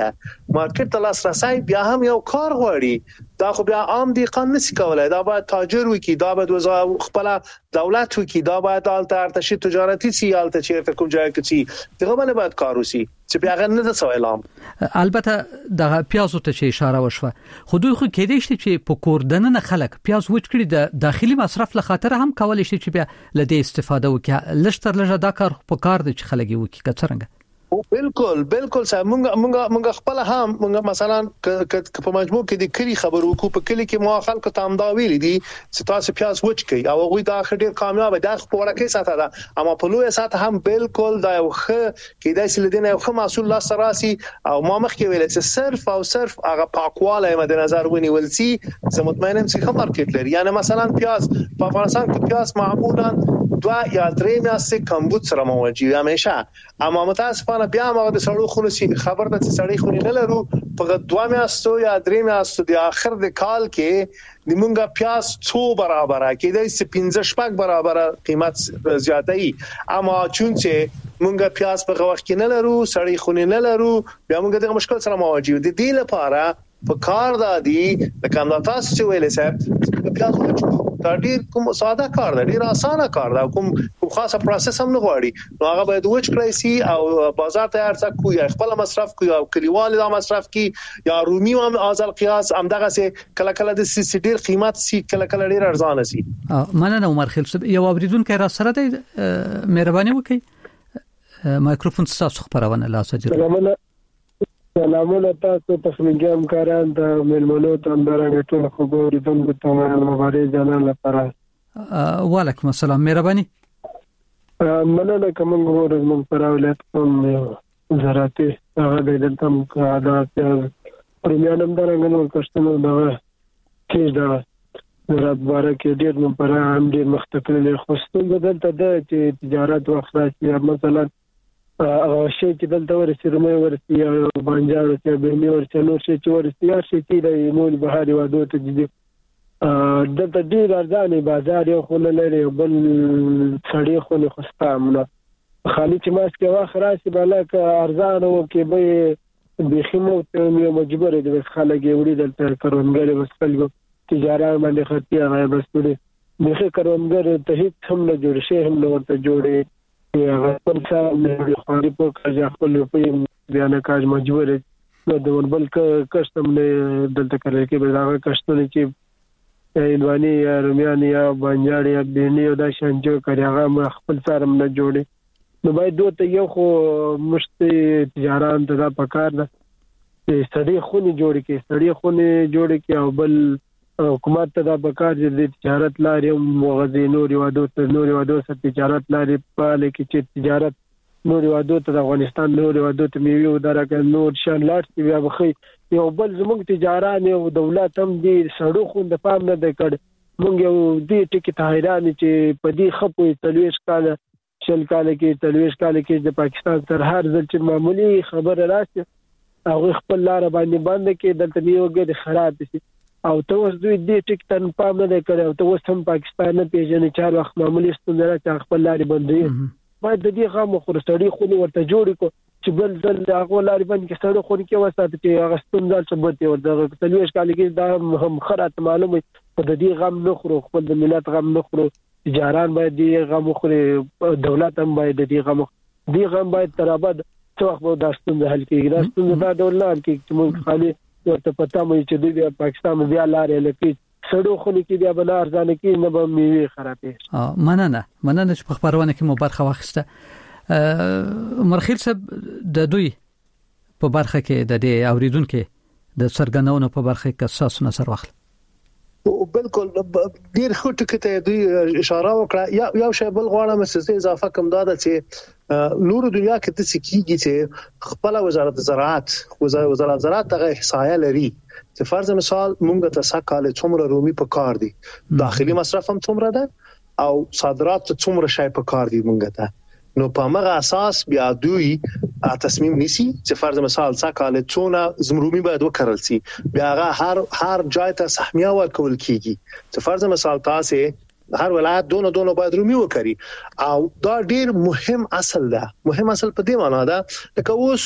مارکیټ ته لاسرسي بیا هم یو کار غواړي دا خو بیا عام دی قانون نشي کولای دا باید تاجر وکي دا باید وزارت خپل دولت وکي دا باید الته ارتشي تجارتي سي الته چیرته کوم ځای کې سي دغه باندې باید کار وشي چې بیا غن نه څه اعلان. البته د پیازو ته چې اشاره وشوه خو دوی خو کېدې شي چې په کوردنه خلک پیاز وچ کړي د داخلي مصرف له خاطر هم کولای شي چې بیا لدې استفاده وکړي لشتر لږه دا کار په کار دي چې خلک وکړي کڅرنګ. او بالکل بالکل صاحب مونږ مونږ مونږ خپل هم مونږ مثلا په مجموع کې د کلی خبرو کو په کلی کې مو خلکو ته امدا ویلي دي چې تاسو پیاز وچ کړئ او غوي دا خډیر کامیاب دي خو ورکه ساته ده اما په لوی ساته هم بالکل دا یو خ کې دای سل دینه یو خ مسول الله سراسي او ما مخ کې ویل چې صرف او صرف هغه پاکواله مد نظر ونیول سي زه مطمئنم چې خبر کېدل یعنی مثلا پیاز په افغانستان کې پیاز معمولا دوا یا درې میاشتې کمبود سره موجود همیشه اما متاسفانه بیا موږ د سړو خونو سي خبر د سړی خونی نه لرو په دوا میاشتو یا درې میاشتو د اخر د کال کې د مونږه پیاز څو برابر کېدای سي پنځه شپږ برابر قیمت زیاتای اما چون چې مونږه پیاز په وخت کې نه لرو سړی خونی نه لرو بیا موږ د مشکل سره مواجه دي د لپاره په کار دادي د کانداتاس چې ویلې صاحب پیاز وچو دا ډیر کوم ساده کار دی ډیر اسانه کار دی کوم کوم خاصه پروسس هم نه غواړي نو هغه باید وچ کړی سي او بازار ته ارڅ کو یا خپل مصرف کو یا کلیوال دا مصرف کی یا رومي هم ازل قیاس هم دغه سي کله کله د سي ډیر قیمت سي کله کله ډیر ارزانه سي. مننه عمر خیل صاحب یو اوریدونکو را سره دی مهرباني وکړئ مایکروفون تاسو خبرونه لا سجل. سلامونه تاسو تخنیکي کاران ته ملمنو ته درنګ ټول خبرې دونکو ته مبارک جنان لپاره. وعلیکم السلام مهرباني. مننه کوم ورځ مون پر اولاد کوم زراعتي هغه د دلته عادت پرمیانم درنګ نو کښتنو دا کیږي دا زراعت باره کې ډېر مون پر هم ډېر مختلف خوستون بدلته د تجارت وخت راځي مثلا او شي چې دلته ورسې رومي ورسې یا بانجار ورسې برمي ورسې نور شي چې ورسې یا شي چې د مول بهاري وادو ته دي دلته ډیر ارزانه بازار یو خل لري بل څړې خو نه خستامنه خالي چې ماس کې واخ راشي بلک ارزانه او کې به بخمو ته مجبور دي بس خلک وړي دلته کارونګر وسلګو تجارت باندې خرتي هغه بس دې دغه کارونګر ته هیڅ هم نه جوړ شي هم نه ورته جوړي یا خپل څه خاري په کاج خپل په بیان کاج مجبور نو د وربل کسٹم نه دلته کوي کې به دا کسٹونه چې ایلوانی یا رومیانی یا بانجاړي یا بینی او دا شانجو کوي هغه خپل سره نه جوړي نو باید دوی ته یو خو مشت تجارت ته پکار ده چې سړي خوني جوړي کې سړي خوني جوړي کې او بل حکومت ته دا پکار دي تجارت لاري موغزي نور وادو ته نور وادو سره تجارت لاري په لکه چې تجارت نور وادو ته افغانستان نور وادو ته میوه درکه نور شان لاټ بیا بخي یو بل زموږ تجارت او دولت هم دي سړو خو د پام نه د کړ مونږ یو دې ټکی ته حیران چې په دې خپو تلويش کاله شل کاله کې تلويش کاله کې د پاکستان تر هر ځل چې معمولی خبره راشي هغه خپل لار باندې باندې کې دلته نیوګه خراب شي او ته اوس دوی دې ټیک تن پام نه کړو او ته اوس هم پاکستان نه پیژنې چې هر وخت معمولی ستونه راځي خپل لاري بندوي باید د دې غو خورستړي خو ورته جوړ کو چې بل ځل هغه لاري باندې کې ستړي خو کې وسات چې هغه ستون ځل ثبت ورته تلويش کال کې دا هم خرات معلومه په دې غم نه خورو خپل د ملت غم نه خورو تجاران باید دې غم خوري دولت هم باید دې غم دې غم باید ترابد څو وخت به داستون حل کېږي داستون دا ډول نه کې چې موږ خالي ورته پتا مې چې دوی پاکستان بیا لارې لکه سړو خونی کې بیا بل ارزانه کې نه به میوه خرابې مننه مننه چې په خبرونه کې مو برخه واخیسته مرخیل صاحب د دوی په برخه کې د دې اوریدونکو د سرګنونو په برخه کې اساس نظر واخل او بالکل ډیر خو ټکو ته دوی اشاره وکړه یا یو شی بل غواړم چې اضافه کوم دا چې نور دنیا کې د سکیږي چې خپل وزارت زراعت وزارت زراعت ته احصایه لري چې فرض مثال مونږ ته سکاله څومره رومي په کار دي داخلي مصرف هم څومره ده او صادرات څومره شای په کار دي مونږ ته نو په هغه اساس بیا دوی تصمیم نیسي چې فرض مثال سکاله څونه زمرومي باید وکړل سي بیا هغه هر هر ځای ته سهمیه ورکول کیږي چې فرض مثال تاسو هر ولایت دونه دونه باید رومي وکړي او دا ډیر مهم اصل ده. مهم اصل په دې معنی ده لکه اوس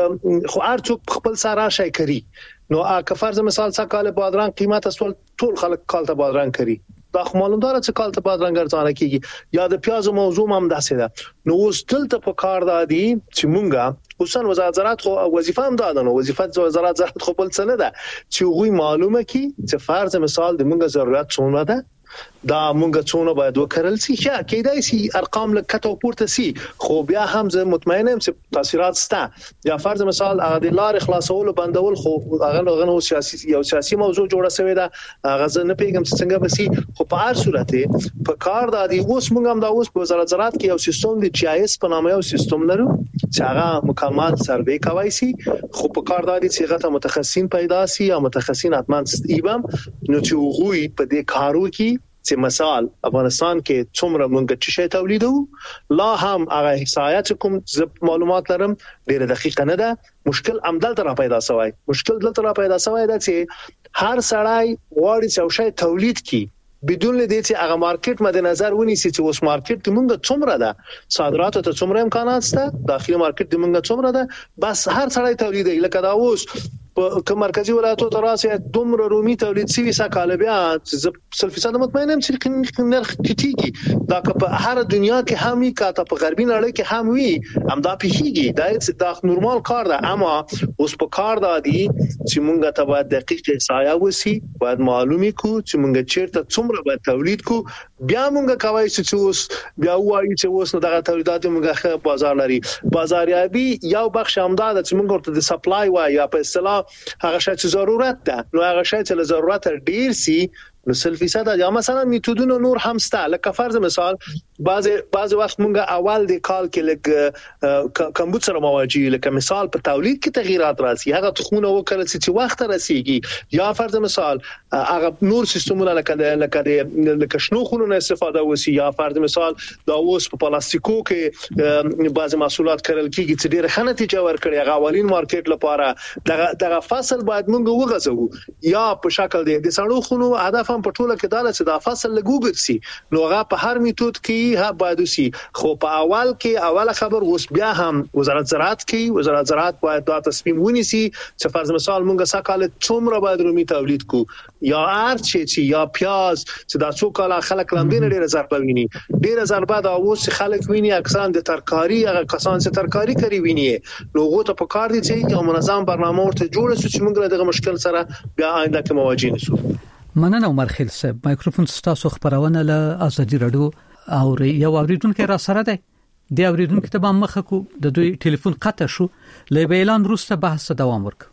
خو هر څوک خپل سره شي کوي نو که فرض مثال څه کال بادرنګ قیمت اصل ټول خلک کال ته بادرنګ کوي دا خو معلوم ده چې کال ته بادرنګ ارزانه کیږي یا د پیاز موضوع هم داسې ده. نو اوس دلته په کار دادي چې مونږه خصوصا وزارت زراعت خو وظیفه هم ده نو وظیفه وزارت زراعت خو بل څه نه ده چې غوي معلومه کی چې فرض مثال د مونږه ضرورت څونه ده دا مونږه څونه باید وکړل شي یا کېدای شي ارقام لکه پورته سي خو بیا هم زه مطمئن یم چې تاثیرات سته یا فرض مثال هغه د لار خلاصول بندول خو هغه غنو سیاسي یو سیاسي موضوع جوړه شوې ده هغه زه نه پیګم چې څنګه بسي خو په هر صورت په کار د دې اوس مونږ هم دا اوس په وزارت زراعت کې یو سیستم د جی آی اس په نامه یو سیستم لرو چې هغه مکمل سروې کوي سي خو په کار د دې چې غته متخصصین پیدا سي یا متخصصین اتمن ایبم نو چې غوي په دې کارو کې چې مثال افغانستان کې څومره مونږ چې شی تولیدو لا هم هغه احصایات کوم معلومات لرم ډیره دقیقه نه ده مشکل عمدل تر پیدا شوی مشکل دلته را پیدا شوی ده چې هر سړی غواړي چې شی تولید کړي بدون دې چې هغه مارکیټ مد نظر ونیسي چې اوس مارکیټ د مونږ څومره ده صادرات ته څومره امکانات شته داخلي مارکیټ د مونږ څومره ده بس هر سړی تولیدي لکه دا اوس په مرکزی ولایتو تراسه دومره رومي تولید سوي سکاله بیا سل فیصد مطمئنم چې نرخ ټیټیږي دا که په هر دنیا کې همي کاته په غربي نړۍ کې هم وي هم دا پیږي دا د نورمال کار ده اما اوس په کار ده دي چې مونږ ته باید دقیق احصایه وسی باید معلومي کو چې مونږ چیرته څومره باید تولید کو بیا مونږ کوي چې اوس بیا وایي چې اوس نه دغه تولیدات مونږه بازار لري بازاریابي یو بخش همدار چې مونږ ورته د سپلای وای یا په اصطلاح هغه شی چې ضرورت ده نو هغه شی چې ضرورت ډیر سي نو سل فیصد یا مثلا میتودونه نور هم سته لکه فرض مثال بعض بعض وخت مونږه اول د کال کې لګ کمبود سره مواجهه لکه مثال په تولید کې تغیرات راځي هغه تخمونه وکړل چې وخت رسیږي یا فرض مثال هغه نور سیستمونه لکه لکه لکه شنو خونونه استفاده وسی یا فرض مثال دا اوس په پلاستیکو کې بعض محصولات کړل کیږي چې ډیره ښه نتیجه ورکړي هغه اولین مارکیټ لپاره دغه دغه فصل باید مونږ وغځو یا په شکل د سړو خونو هدف په ټوله کې دا چې دا فصل لګوګر سي نو هغه په هر میتود کې ها باید سي خو په اول کې اوله خبر اوس بیا هم وزارت زراعت کې وزارت زراعت باید دا تصمیم ونیسي چې فرض مثال مونږه سکاله څومره باید رومي تولید کو یا ارچ چې یا پیاز چې دا څو کاله خلک لاندې ډیره ضربه ویني ډیره ضربه دا اوس خلک ویني اکثرا د ترکاری هغه کسان چې ترکاری کوي ویني نو غو ته په کار دي چې یو منظم برنامه ورته جوړ شي چې موږ دغه مشکل سره بیا آینده کې مواجه نشو. مننه عمر خیل صاحب مایکروفون ستاسو خبرونه له ازادي رادیو او یو اوریدونکو را سره دی د اوریدونکو ته به مخه کو د دوی ټلیفون قطع شو له اعلان وروسته بحث دوام ورک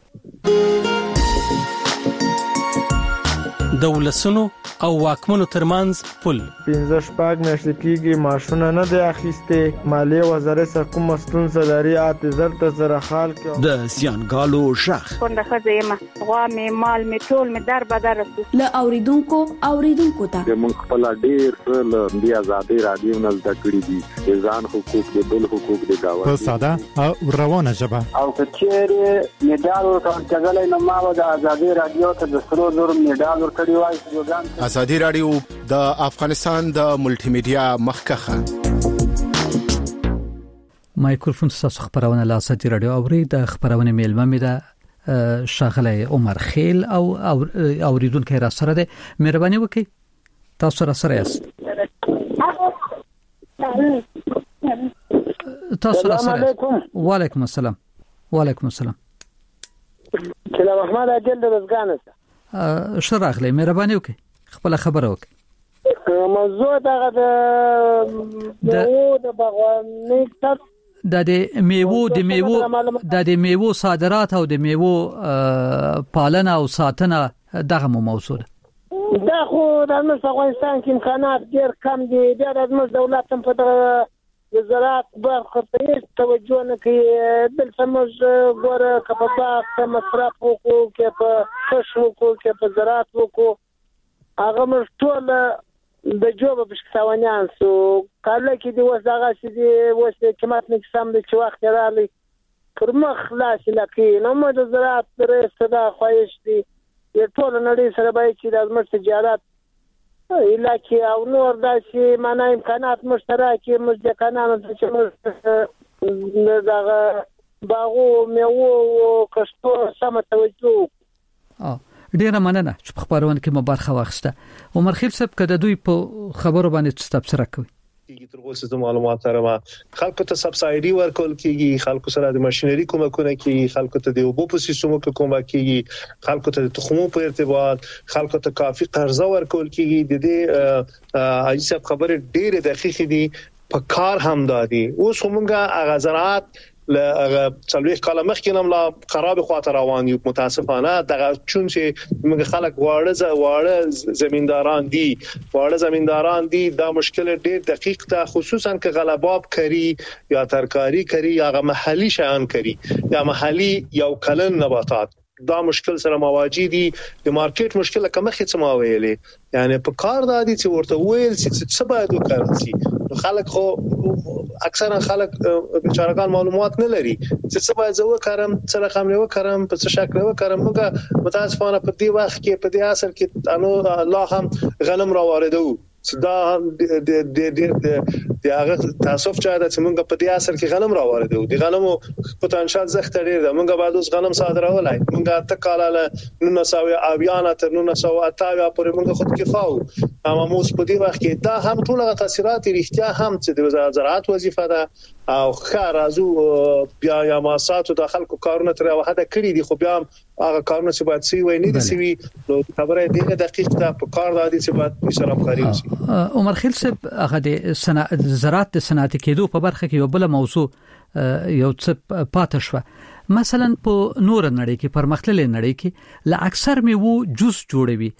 دولسونو او واکمنو ترمنځ پل پنځه شپږ میاشتې کېږي معاشونه نه دی اخیسته مالیه وزارت سره کوم ستونزه لري اته زرت سره حال کې د سیانګالو شخ څنګه خزه ما غوا می مال می ټول می در بدر ل اوریدونکو اوریدونکو ته موږ خپل ډیر ل بیا آزادي رادیو نه زده کړی دي ځان حقوق دي بل حقوق دي دا په ساده او روانه ژبه او کچېره میډال ورکړل کېدل نو ما د آزادي رادیو ته د سرو زر میډال ورکړی وای ازادي رادیو د افغانستان د ملټي میډیا مخکخه مایکروفون تاسو خبرونه له ازادي رادیو اوري د خبرونه میلمه مې ده شاغله عمر خیل او اوریدونکو را سره ده مهرباني وکړئ تاسو را سره یاست تاسو را سره وعلیکم السلام وعلیکم السلام سلام احمد اجل د وزګانسته شراغله مهرباني وکړئ خپل خبره وکړئ موضوع دغه د میوو د باغوانۍ د د میوو د میوو د د میوو صادرات او د میوو پالنه او ساتنه دغه موضوع ده دا خو د افغانستان کې امکانات ډېر کم دي د زموږ دولت هم په د زراعت برخه ته توجه نه کوي دلته موږ ګوره که په باغ کې مصرف وکړو که په کښت وکړو که په زراعت وکړو هغه موږ ټول د جوبه پشکتاوانیان سو کله کې دی اوس دغه چې دی اوس قیمت نه کسم دی چې وخت راغلی پر مخ خلاص لکه نو موږ د زراعت رئیس دا خواهش دی ټول نړۍ سره باید چې د زموږ تجارت علاقې او نور داسې معنا امکانات مشترک مزدکنانو چې موږ دغه باغو میوو او کښتو سم توجه اه ډیره مننه چې په خبرونه کې مو برخه واخیسته. عمر خیل صاحب کده دوی په خبرو باندې څه تبصره کوي؟ تر اوسه د معلومات سره خلکو ته سبسایډي ورکول کیږي، خلکو سره د ماشينري کومکونه کیږي، خلکو ته د اوبو په سیستمو کې کومک کیږي، خلکو ته د تخمو په ارتباط، خلکو ته کافي قرضه ورکول کیږي. د دې حاجی صاحب خبره ډیره دقیق دي، په کار هم دادي. اوس موږ هغه زراعت له څلوي کاله مخکې نم لا خراب خاطر روان یو متاسفانه دغه چون چې موږ خلک واړه واړه زمینداران دي واړه زمینداران دي دا مشکل ډیر دقیق ته خصوصا که غلباب کری یا ترکاری کری یا محلي شیان کری یا محلي یو کلن نباتات دا مشکل سره مواجه دي. د مارکیټ مشکل کومه څه ما ویلې یعنی په کار دادي چې ورته ویل چې څه باید وکړي. خلک خو اکثرا خلک بیچارهګان معلومات نه لري چې څه باید زه وکړم، څه رقم نه وکړم، په څه شکل وکړم. موږ متاسفانه په دې وخت کې په دې اصل کې انو الله هم غنم را واردو دا د د د د هغه تاسو چې دا چې موږ په دې اثر کې غنم راوړو دي غنمو پوتانشال زخت ډیر ده. موږ بعد اوس غنم صادرولای موږ ته کاله نو نساوي اویانه تر نو نساوي اتاوي پورې موږ خود کفاو. اما موږ په دې وخت کې دا هم ټول تاثیرات رښتیا هم چې د وزارت زراعت وظیفه ده او خار ازو بیا یا ماساتو د خلکو کارونه تر وحده کړی دي، خو بیا هغه کارونه چې باید سی وای نه دي سی نو خبره دې دقیق ده په کار دادي چې باید سره همکاري وشي. عمر خیل صاحب هغه د صنعت زراعت د صنعتي کېدو په برخه کې یو بل موضوع یو څه پاتې شو. مثلا په نور نړۍ کې پرمختللې نړۍ کې لا اکثر میوه جوس جوړوي،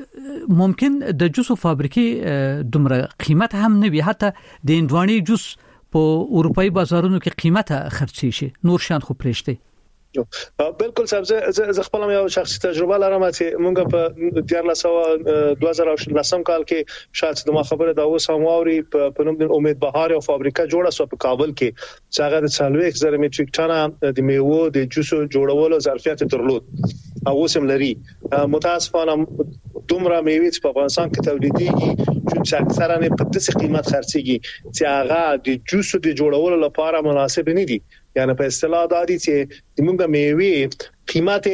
ممکن د جوسو فابریکې دومره قیمت هم نه وي، حتی د اندواني جوس په اروپאי بازارونو کې قیمته خرڅي شي، نور شان خو پرېشته. بالکل صاحب زه خپل یو شخصي تجربه لرم چې مونږ په دوه زره لسم کال کې شاید د ما خبره دا اوس هم واوري په نوم د امید بهار او فابریکه جوړه شو په کابل کې چې هغه د څلوېښت زره میټریک ټنه د میوه د جوسو جوړولو ظرفیت درلود او اوس هم لري. متاسفانه دومره میوه چې په افغانستان کې تولیدېږي چې اکثرا په داسې قیمت خرڅيږي چې هغه د جوسو د جوړولو لپاره مناسب نه دي. یعنی په اصطلاح دا دي چې موږ میوه قیمت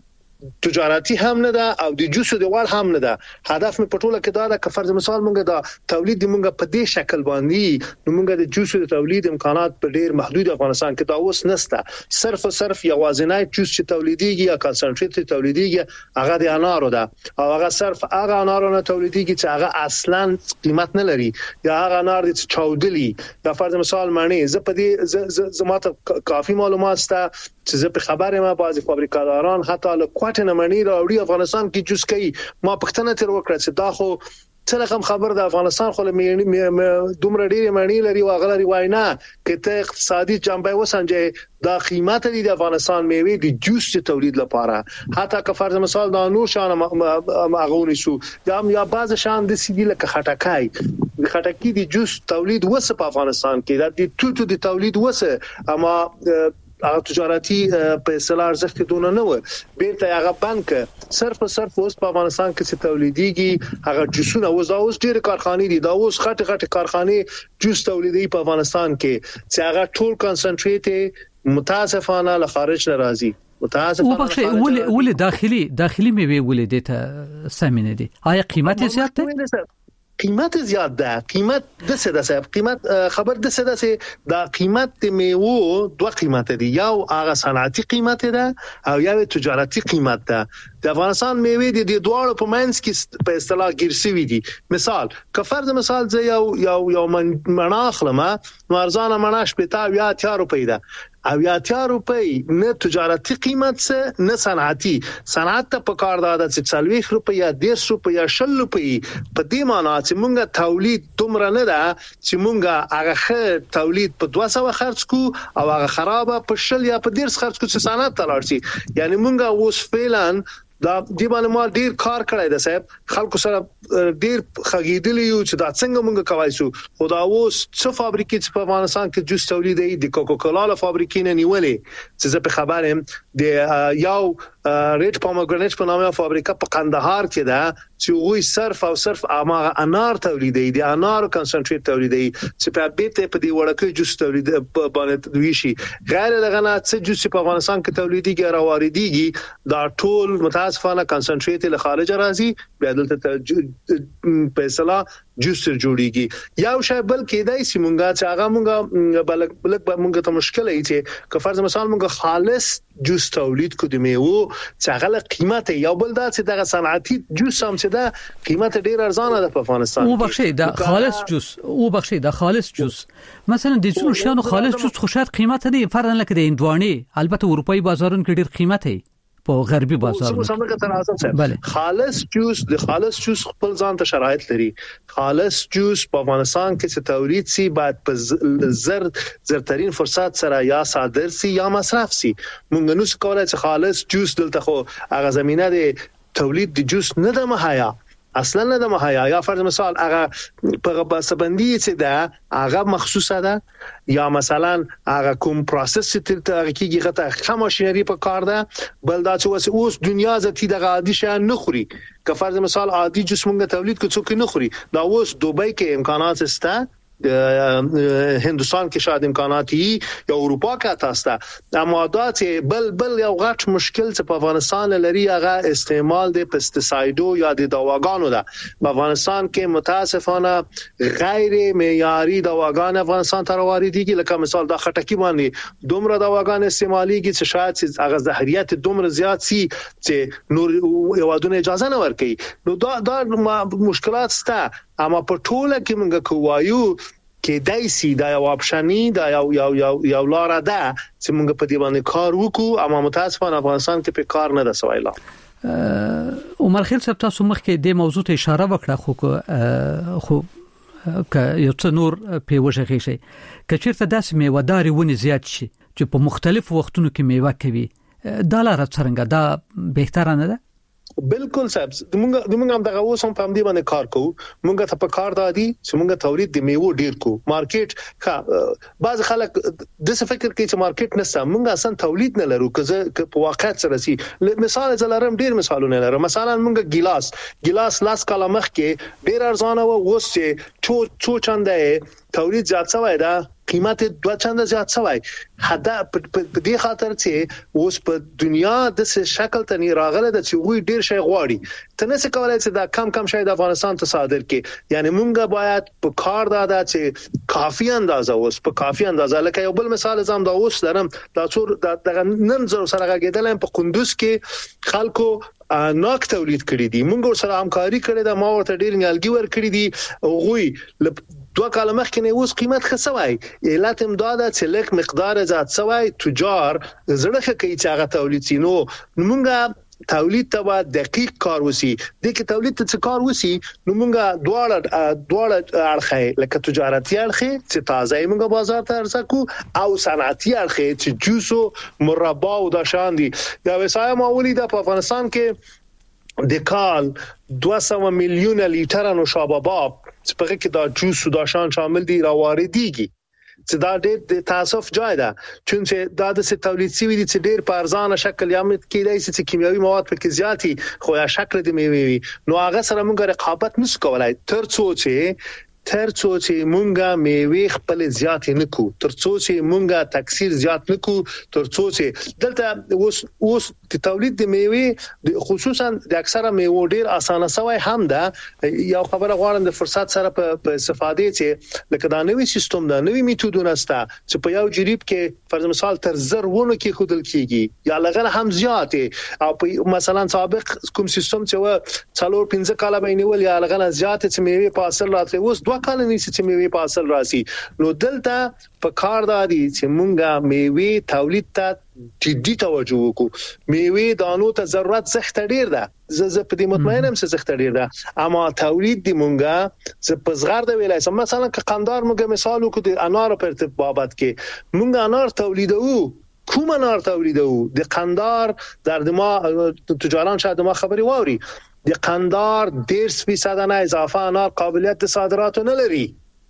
تجارتی هم نه ده او د جوسو د وال هم نه ده. هدف مې پټوله کې دا ده که فرض مثال موږ دا تولید موږ په دې شکل باندې نو موږ د جوسو د تولید امکانات په ډیر محدود افغانستان کې دا اوس نشته. صرف صرف یوازینی جوس چې تولیديږي یا کنسنټریټ تولیديږي هغه د انارو ده او هغه صرف هغه انارو نه تولیديږي چې هغه اصلا قیمت نه لري یا هغه انار چې چاودلی دا فرض مثال معنی زه په دې زماته کافي معلومات سته چې زه په خبره ما بعضی فابریکاداران حتی له کوټه نه منی راوړي افغانستان کې جوس کوي. ما پښتنه تر وکړه چې دا خو څه رقم خبر د افغانستان خو دومره ډیره معنی لري او غلري واینا کته اقتصادي جنبه وسنجه دا قیمت دي د افغانستان میوه د جوس تولید لپاره حتی که فرض مثال دا نور شان مغونی شو یا بعض شان د سیدی لکه خټکای د خټکی د جوس تولید وسه په افغانستان کې د توتو د تولید وسه اما هغه تجارتي په اصطلاح ارزښت دونه نه و بیرته هغه بانک صرف صرف اوس په افغانستان کې چې تولیديږي هغه جوسونه اوس اوس ډېر کارخانې دي دا اوس خټه خټه کارخانې جوس تولیدي په افغانستان کې چې هغه ټول کنسنټریټ متاسفانه له خارج نه راځي. متاسفانه ولې ولې داخلي داخلي میوه ولې دته سمینه دي آیا قیمت زیات ده؟ قیمت زیات ده. قیمت د څه ده صاحب قیمت خبر د څه ده چې دا قیمت د میوه دوه قیمت دي، یو هغه صنعتي قیمت ده او یو تجارتي قیمت ده. د افغانستان میوه د دې دوه په منځ کې په اصطلاح ګرځوي دي. مثال که فرض مثال زه یو یو یو مناخلمه ارزانه مناش په تا یا اتیا روپۍ ده او یا اتیا روپۍ نه تجارتي قیمت څه نه صنعتي. صنعت ته په کار ده چې څلوېښت روپۍ یا ډېر روپۍ یا شل روپۍ په دې معنی چې مونږه تولید دومره نه ده چې مونږه هغه ښه تولید په دوه سوه خرڅ کو او هغه خرابه په شل یا په ډېر خرڅ کو چې صنعت ته لاړ شي. یعنی مونږه اوس فعلا دا دی باندې ما ډیر کار کړی دی صاحب، خلکو سره ډیر خګیدلی یو چې دا څنګه مونږ کوي شو. خدا اوس څو فابریکې چې په افغانستان کې جوس تولیدوي د کوکا کولا له فابریکې نه نیولې چې زه په خبره يم د یو ریډ پومګرانټ په نامه فابریکه په قندهار کې ده چې وګوي صرف او صرف اماغه انار تولیدي دي انار کنسنټریټ تولیدي چې په بیت په دی وړکې جوس تولید باندې دوی شي غیر لغنا څه جوس په افغانستان کې تولیديږي را واردېږي دا ټول متاسفانه کنسنټریټ له خارج راځي بیا دلته په اصطلاح جوس جوړیږي یو شی بل کېدای سي مونږه چې هغه مونږه بلک بلک مونږه ته مشکل ای چې که فرض مثال مونږه خالص جوس تولید کړو میوه چې هغه قیمت یو بل دا چې دغه صنعتي جوس هم چې دا قیمت ډیر ارزانه ده په افغانستان او بخشي دا خالص جوس او بخشي دا خالص جوس مثلا د څو شانو خالص جوس خو شاید قیمت نه فرض لکه د اندواني البته اروپאי بازارونو کې ډیر قیمت دی په غربي بازارونو خالص جوس د خالص جوس خپل ځان ته شرایط لري خالص جوس په افغانستان کې چې تولید سي باید په زر زرترین فرصت سره یا صادر سي یا مصرف سي مونږ نو څه کولای چې خالص جوس دلته خو هغه زمينه د تولید د جوس نه د مهیا اصلا نه د مهیا یا فرض مثال هغه په بسبندي چې دا هغه مخصوصه ده یا مثلا هغه کوم پروسس چې ته کیږي غته خام ماشينري په کار ده بل دا چې اوس دنیا زتی د عادي شان نه خوري که فرض مثال عادي جوس مونږ تولید کو څوک نه خوري دا اوس دوبۍ کې امکانات سته هندوستان کې شاید امکانات وي یا اروپا کې تاسو اما دا چې بل بل یو غټ مشکل چې په افغانستان لري هغه استعمال د پیسټیسایډو یا د دواګانو ده په افغانستان کې متاسفانه غیر معیاري دواګان افغانستان ته واردېږي لکه مثال د خټکی باندې دومره دواګان استعماليږي چې شاید چې هغه زهريات دومره زیات سي چې نور یوادونه اجازه نه ورکړي نو دا دا مشکلات سته اما په ټوله کې موږ کوایو کې دایسي دا یو اپشنی دا یو یو یو یو لار ده چې موږ په دې باندې کار وکړو اما متاسفانه افغانستان کې په کار نه ده سوایلا عمر خیل صاحب تاسو مخکې د موضوع ته اشاره وکړه خو خو ک یو څه نور په وجه شي کچیرته داسې میوهداري ونی زیات شي چې په مختلفو وختونو کې میوه کوي دا لاره څنګه دا بهتره نه ده بالکل صاحب موږ موږ هم دغه اوس هم په دې باندې کار کوو موږ ته په کار دادي چې موږ تولید د میوه ډیر کو مارکیټ ښه بعض خلک د څه فکر کوي چې مارکیټ نشته موږ اصلا تولید نه لرو که په واقعیت سره سي مثال زلارم ډیر مثالونه لرم مثلا موږ ګلاس ګلاس لاس کاله مخ کې ډیر ارزانه و اوس چې څو څو چنده تولید زیات شوی دا قیمت دوه چنده زیات شوی حدا په دې خاطر چې اوس په دنیا د څه شکل ته راغله د چې وی ډیر شي غواړي ته نه څه کولای چې دا کم کم شي د افغانستان ته صادر کې یعنی مونږه باید په کار دادا چې کافي اندازه اوس په کافي اندازه لکه یو بل مثال زم دا اوس درم دا څور د نن زر سره غېدل په قندوز کې خلکو ناک تولید کړی دي مونږ سره همکاري کړې ده ما ورته ډیر نیالګي ور کړی دي غوي دوه کاله مخکې نه اوس قیمت خسوي علت امداد چې لک مقدار زیات سوي تجار زړه کوي چې هغه تولید سينو مونږه تولید ته با دقیق کار وسی د کی تولید ته کار وسی نو مونږه دواړه دواړه اړخه لکه تجارتي اړخه چې تازه مونږه بازار ته ارسکو او صنعتي اړخه چې جوسو مربا او د شان دي دا وسایه معمولی د افغانستان کې د کال دوه سوه میلیون لیټر نوشاباب چې په کې دا جوس او دا شان شامل دي را واردېږي چې دا ډېر تاسف جای ده چې دا د تولید سوي دي چې ډېر په ارزانه شکل یا مت کېدای چې کیمیاوي مواد پکې زیاتی خو یا شکل د میوي نو هغه سره موږ رقابت نشو کولای تر څو چې تر څو چې مونږه میوه خپل زیات نه کو تر څو چې مونږه تکثیر زیات نه کو تر څو چې دلته اوس اوس د تولید د میوه خصوصا د اکثره میوه ډیر اسانه سوی هم ده یو خبره غواړم د فرصت سره په استفاده چې لکه دا نوې سیستم دا نوې میتودونه ستا چې په یو جریب کې فرض مثال تر زر ونه کې خودل کیږي یا لغه هم زیات او په مثلا سابق کوم سیستم چې و څلور پنځه کاله بینول یا لغه زیات چې میوه په اصل راځي اوس دوه کال نه چې میوه په اصل راسي نو دلته په کار دادي چې مونږه میوه تولید ته جدي توجه وکړو میوه دانو ته ضرورت زخت ډیر ده زه په دې مطمئنم چې زخت ډیر ده اما تولید دی مونږه چې په صغر د ویلای مثلا که قندار مونږه مثال وکړو د انار په ارتباط کې مونږه انار تولیدو کوم انار تولیدو د قندار در دما تجاران شاید ما خبري ووري د قندار ډیر فیصد نه اضافه انار قابلیت د صادراتو نه لري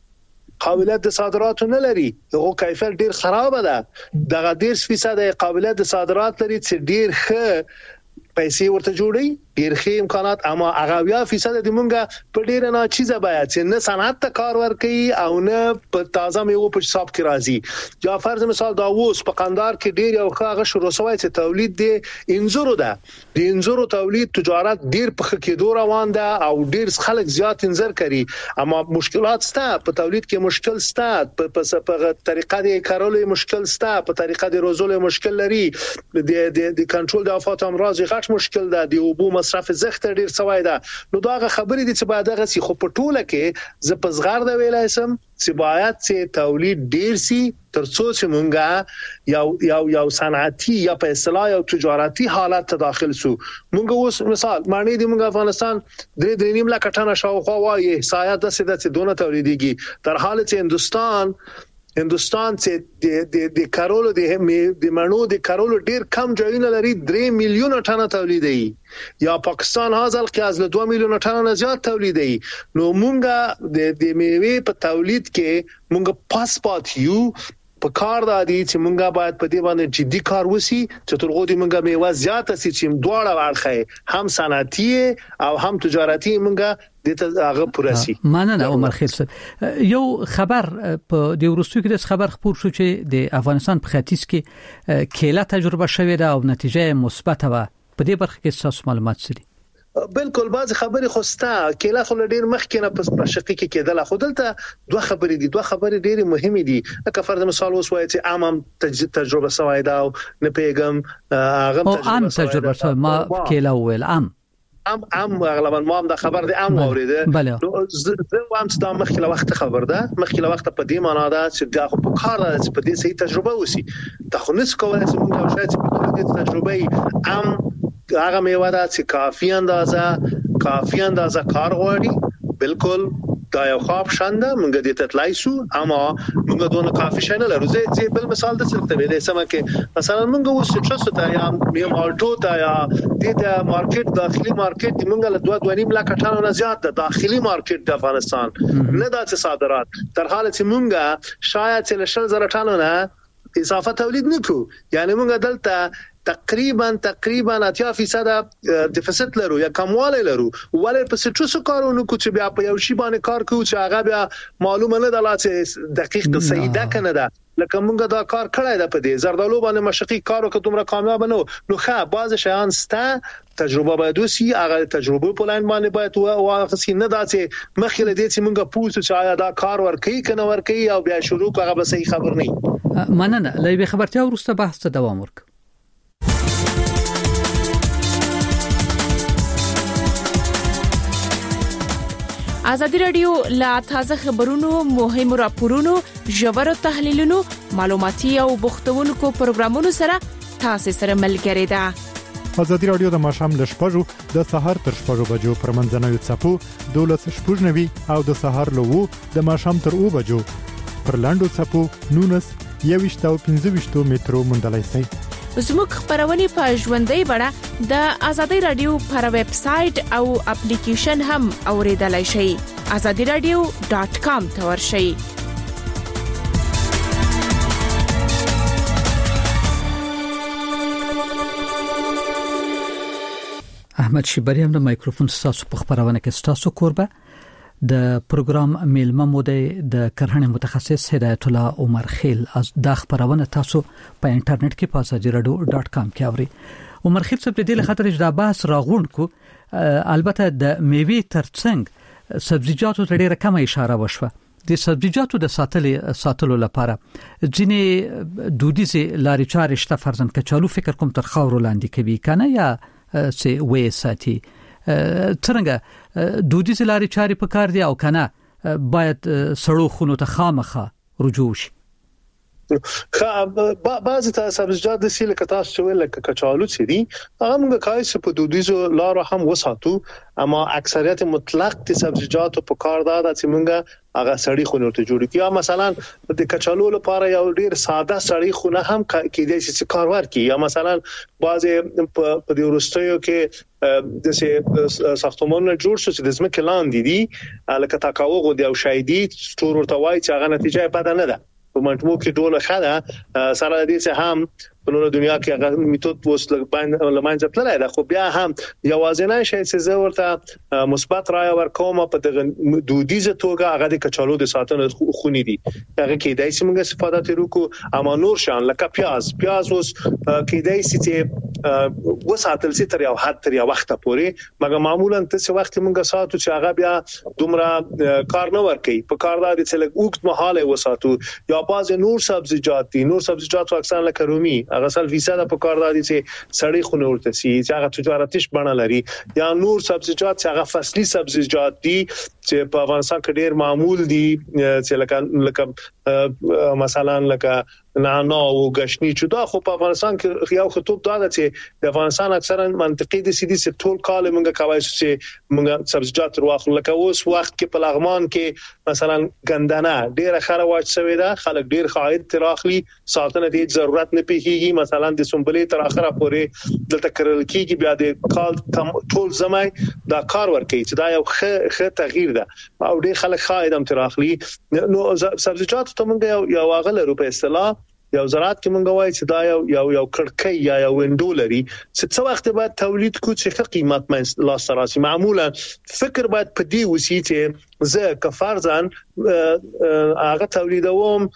قابلیت د صادراتو نه لري هغه کیفیت ډیر خراب ده دغه ډیر فیصد قابلیت د صادرات لري چې ډیر ښه پیسې ورته جوړي ډیر ښه امکانات، اما هغه بیا فیصد د مونږه په ډیر نه چیزه باید چې نه صنعت ته کار ورکړي او نه په تازه میوه په حساب کې راځي. یا فرض مثال دا اوس په قندهار کې ډیر یو ښه شروع شوی چې تولید د انځورو ده، د انځورو تولید تجارت ډیر په کې دور روان ده او ډیر خلک زیات انځر کوي، اما مشکلات سته په تولید کې، مشکل سته په په طریقه د کارولو مشکل سته، په طریقه د روزولو مشکل لري، د د کنټرول د آفات امراض غټ مشکل ده، د اوبو مصرف زخت ډیر سوی ده. نو دا خبرې دي چې باید هغه سي خو په ټوله کې ز پزغار د ویلای سم چې باید چې تولید ډیر سي ترڅو چې مونږه یو یو یو صنعتي یا په اصطلاح یو تجارتي حالت ته داخل سو. مونږ اوس مثال معنی دی مونږ افغانستان درې درې نیم لک ټنه شاوخوا وایي سایه د سده چې دونه تولیديږي، در حال چې هندستان هندستان چې د د د کارولو د د مڼو د کارولو ډیر کم ځایونه لري، درې میلیون ټنه تولیدي، یا پاکستان هاذل قیاس له دوه میلیون ټنه نه زیات تولیدي. نو مونږه د د میوه په تولید کې مونږ پاسپورت یو په کار د دې چې مونږه باید په دې باندې جدي کار وسی چې ترغو دې مونږه میوه زیاته سي چې دواړه ورخه هم صنعتي او هم تجارتي مونږه دته هغه پرسي. مننه عمر خیل صاحب. یو خبر په د ورستو کې د خبر خبر شو چې د افغانستان په ختیځ کې کېله تجربه شوې ده او نتیجه مثبت و. په دې برخه کې تاسو معلومات سری؟ بالکل بعض خبرې خوسته کېله خو ډیر مخکې نه په شقي کې کېدل، خو دلته دوه خبرې دي، دوه خبرې ډېرې مهمې دي. لکه فرض مثال اوس وایي چې عام تجربه سوای دا نه پیغام هغه تجربه تجربه سوای ما کېله ویل عام ام ام غالبا ما هم د خبر د ام اوریده نو زه وام چې دا مخکې وخت خبر ده، مخکې وخت په دې معنا ده چې دا خو په کار ده چې په دې صحیح تجربه وسی. دا خو نس کولای چې موږ او شاید په دې تجربه ام هغه میوه ده چې کافي اندازه کافي اندازه کار غواړي. بالکل دا یو خواب شانده موږ دې تطلای سو، اما موږ دونه کافي شنه لرو. زه بل مثال د څه ته ویلې سم کې مثلا موږ اوس څه څه ته یا مې مالټو ته یا د مارکیټ داخلي مارکیټ موږ له دوه دوه نیم لک ټنه نه زیات د داخلي مارکیټ د افغانستان نه د صادرات تر حاله چې موږ شاید چې لشل زره ټنه نه اضافه تولید نکو، یعنی موږ دلته تقریبا تقریبا اتیا فیصد ډیفیسټ لرو یا کمواله لرو. ولې په څه څه کارونه کو چې بیا په یو شی باندې کار کوو چې هغه بیا معلومه نه ده لا چې دقیق صحیح ده کنه ده. لکه موږ دا کار کړی ده په دې زردالو باندې مشقي کارو که دومره کامیاب نه نو ښه بعض شیان سته تجربه باید وسی، هغه تجربه په لاین باندې باید واخصي نه ده چې مخکې دې چې موږ پوښتنه چې آیا دا کار ورکي کنه ورکي او بیا شروع هغه به صحیح خبر نه. مننه. لای به خبرتیا ورسته بحث ته دوام ورک. ازادي رادیو لا تازه خبرونو، مهمو راپورونو، ژورو تحلیلونو، معلوماتي او بوختونکو پروګرامونو سره تاسو سره ملګری ده. ازادي رادیو د ماشام له شپږو د سهار تر شپږو بجو پر منځنوي چپو دولس شپږنوي او د سهار له وو د ماشام تر او بجو پر لاندو چپو نونس یويشت او پنځه مترو مندلای سي. زموږ خبرونه په ژوندۍ بڼه د ازادي رادیو پر ویب سټ او اپلیکیشن هم اوریدلای شئ. azadi radio dot com ته ورشئ. احمد شیبری هم د مایکروفون تاسو په خبرونه کې تاسو کوربه د پروګرام میلمه مودې د کرهنې متخصص هدایت الله عمر خیل از د خبرونه تاسو په انټرنیټ کې په azadi radio dot com کې اوري. عمر خیل څه په دې خاطر چې دا بحث راغون کو البته د میوه ترڅنګ سبزیجاتو ته ډیره کم اشاره وشوه. د سبزیجاتو د ساتل ساتلو لپاره ځینې دودیزه لارې چارې شته، فرضاً کچالو فکر کوم تر خاور لاندې کوي کنه یا سي وې ساتي څنګه دودیزه لارې چارې په کار دي او کنه باید سړو خونو ته خامخه رجوع شي. خا بعضی تا سبزیجات د سیل کتا شویل لکه کچالو چې دي هغه موږ کایس په دودیزو لارو هم وساتو، اما اکثریت مطلق د سبزیجات په کار دا چې موږ هغه سړی خونه ته جوړ کړو. مثلا د کچالو لپاره یو ډیر ساده سړی خونه هم کېدای شي چې کار ورکړي، یا مثلا بعضی په د ورستیو کې د سه ساختمانونه جوړ شو چې د ځمکې لاندې دي لکه تاکاوغو دی او شایدي ټور ورته وایي چې هغه نتیجه بد نه ده. په منټمو کې ډول خاله سره دې چې هم په نور دنیا کې هغه میتود وس باندې لمانځه تللی دا خو بیا هم یوازینی شی چې زه ورته مثبت رائے ورکوم په دغه دودیزه توګه هغه د کچالو د ساتنه خونی دي هغه کې دای سیمه استفاده ترکو اما نور شان لکه پیاز پیاز اوس کې دای سي چې وساتل سي تر یو حد تر یو وخت پورې مګر معمولا ته وخت موږ ساتو چې هغه بیا دومره کار نه ورکي په کار دا چې لږ وخت مهاله وساتو یا باز نور سبزیجات دي نور سبزیجات اکثر لکه رومي هغه سل فیصد په کار دا دي چې سړی خونه ورته سي چې هغه تجارتیش بڼه لري یا نور سبزیجات چې هغه فصلي سبزیجات دي چې په افغانستان کې ډېر معمول دي چې لکه لکه مثلا لکه نعناع او غشنی چې دا خو په افغانستان کې یو خطوب دا ده چې د افغانستان اکثرا منطقي دي سيدي چې ټول کال موږ کوي چې موږ سبزیجات واخلو لکه اوس وخت کې په لغمان کې مثلا ګندنه ډېر خره واچ شوی ده خلک ډېر خاید تراخلي ساتنه دي ضرورت نه پیږي مثلا د سنبلې تر اخره پورې دلته کرل کېږي بیا د کال ټول زمای دا کار ورکوي چې دا یو ښه تغییر ده او ډېر خلک خاید هم تراخلي نو سبزیجات ته موږ یو واغله روپې اصطلاح یو زراعت کې مونږ وایي چې دا یو یو یو کړکۍ یا یو وینډو لري چې څو وخت بعد تولید کو چې ښه قیمت مې لا سراسي معمولا فکر باید په دې وسی چې زه کفارزان هغه تولیدوم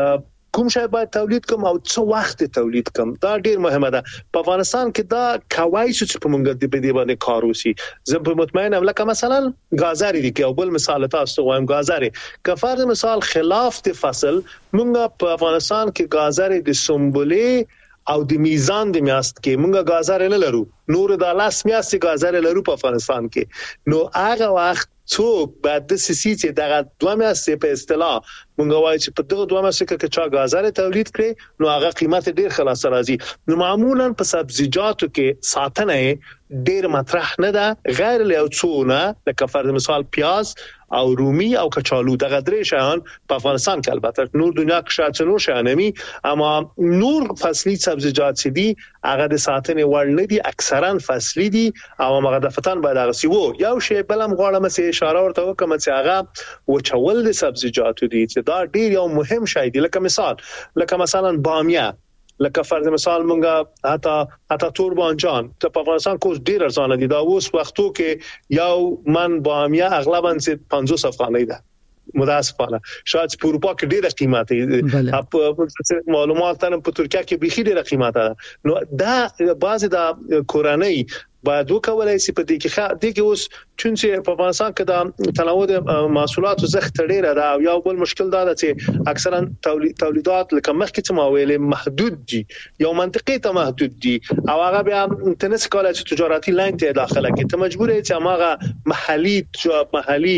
کوم شی باید تولید کوم او څو وخت تولید کوم دا ډیر مهمه ده په افغانستان کې دا کوي چې په مونږ د دې باندې کار وسی زه په مطمئن ام لکه مثلا غازاری دی کې او بل مثال تاسو وایم غازاری کفار مثال خلاف د فصل مونږ په افغانستان کې غازاری د سنبلې او د میزان د میاست کې مونږ غازاری نه لرو نور د لاس میاست غازاری لرو په افغانستان کې نو هغه وخت څوک بعد د سيسي چې دغه دوه میاشتې په اصطلاح مونږ وایي چې په دغه دوه میاشتې کې چا غازاره تولید کړي نو هغه قیمت ډیر خلاص راځي نو معمولا په سبزیجاتو کې ساتنه ډیر مطرح نه ده غیر له څونه لکه فرض مثال پیاز او رومي او کچالو دغه درې شیان په افغانستان کې البته نور دنیا کې شاید څلور شیان نمي اما نور فصلي سبزیجات چې دي هغه د ساتنې وړ نه دي اکثرا فصلي دي او هغه د فتن باید هغه سی وو یو شی بلم غواړم چې اشاره ورته وکم چې هغه وچول د سبزیجاتو دي چې دا ډیر یو مهم شی دی لکه مثال لکه مثلا بامیه لکه فرض مثال مونږه حتی حتی تور بانجان ته په افغانستان کې ډیر ارزانه دي دا اوس وختو کې یو من بامیه اغلبا پنځوس افغانۍ ده متاسفانه شاید په اروپا کې ډیره قیمت دی په معلومات ترم په ترکیه کې به ډیره قیمت ده نو دا بعضی د کورنۍ باید وکولای شي په دې کې د کې اوس چې په افغانستان کې د تنوع د محصولاتو زخت ډیره ده او یو بل مشکل دا ده چې اکثرا تولیدات لکه مخکې څه ما ویلې محدود دي یو منطقي ته محدود دي او هغه بیا تنس کولای چې تجارتي لاین ته داخله کې ته مجبور یې چې هغه محلي محلي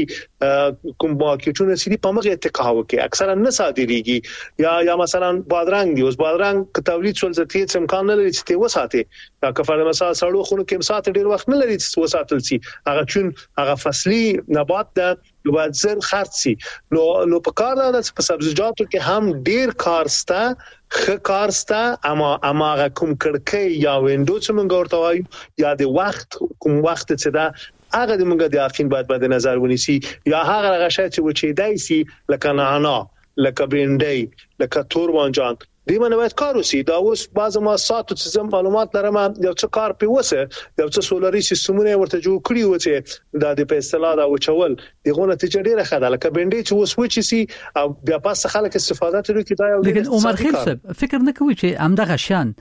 کوم باکیټونه سړي په مغه اتکا وکي اکثرا نه صادريږي یا یا مثلا بادرنګ دی اوس بادرنګ تولید څول ځتې امکان نه لري چې ته وساتي دا کفاره مثلا سړو خونو کې ساعت ډیر وخت نه لري چې وساتل شي هغه چون هغه فصلي نبات ده باید زر خرڅ شي نو نو په کار ده چې په سبزیجاتو کې هم ډیر کارسته خ کارسته اما اما کوم کړکۍ یا وینډو چې موږ ورته وایو یا د وخت کوم وخت چې دا هغه د موږ د اخین باید باید نظر ونیسي یا هغه غشای چې وچې دای سي لکه نعناع لکه بینډي لکه تور بانجان دی باندې باید کار وسی دا اوس بعض ما ساتو چې معلومات لرم یو څه کار پیوسه یو څه سولري سیستمونه ورته جوړ کړی و چې دا د پیسلا دا وچول دغه نتیجه ډیره ښه ده لکه بینډي چې اوس وچی سي او بیا پاس خلک استفاده کوي کی دا یو لیکن عمر خیل صاحب فکر نه کوي چې همدغه شان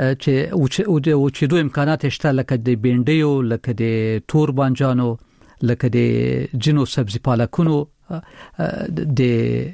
چې او د او چې دوه امکانات شته لکه د بینډیو لکه د تور بانجانو لکه د جنو سبزی پالکونو د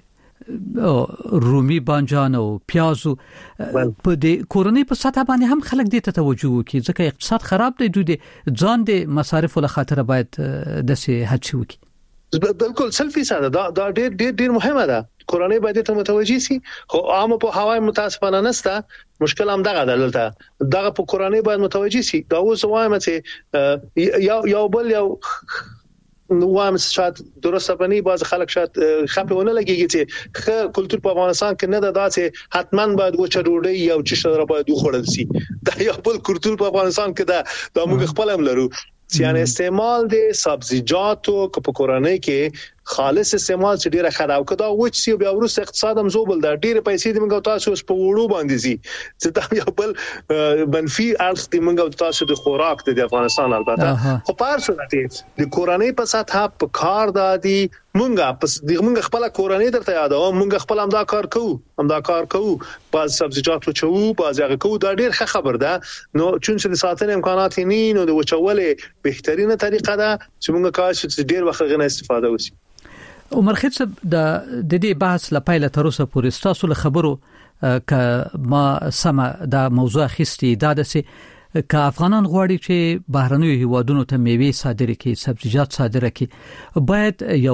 رومي بانجان او پیازو په دې کورنۍ په سطح باندې هم خلک دې ته توجه وکړي ځکه اقتصاد خراب دی دوی د ځان د مصارف له خاطر باید د سي هڅه وکړي بالکل سلفي ساده دا دا ډېر ډېر ډېر مهمه ده کورنۍ باید ته متوجي شي خو عام په هواي متاسفانه نسته مشکل هم دغه دلته دغه په کورنۍ باید متوجي شي دا اوس وایم چې یو یو بل یو نو وایم شاید درسته بني باز خلک شاید خپونه لګيږي چې خ کلچر په افغانستان کې نه ده داسې حتماً باید وچه ډوډۍ یو چې شر باید وخوړل شي دا یو بل کلچر په افغانستان کې ده د موږ خپل هم لرو یعنی استعمال د سبزیجاتو په کورنۍ کې خالص استعمال چې ډیره خراب کړه او چې بیا ورسره اقتصاد هم زوبل دا ډیره پیسې د موږ تاسو په وړو باندې زی چې دا یو بل منفي اړخ د موږ تاسو د خوراک د افغانستان البته خو پار شو د کورنۍ په سطح په کار دادي مونږه پس د مونږ خپل کورنۍ درته یادو مونږ خپل هم دا کار کوو هم دا کار کوو باز سبزیجات وچو باز هغه کوو دا ډیر ښه خبر ده نو چې د ساتنې امکانات نه نو د وچولې بهترینه طریقه ده چې مونږ کاش چې ډیر وخت غنه استفاده وسی عمر خیت صاحب د دې بحث لپاره تر اوسه پورې تاسو له خبرو ک ما سم دا موضوع خستي دا د که افغانان غواړي چې بهرنیو هیوادونو ته میوه صادره کړي سبزیجات صادره کړي باید یو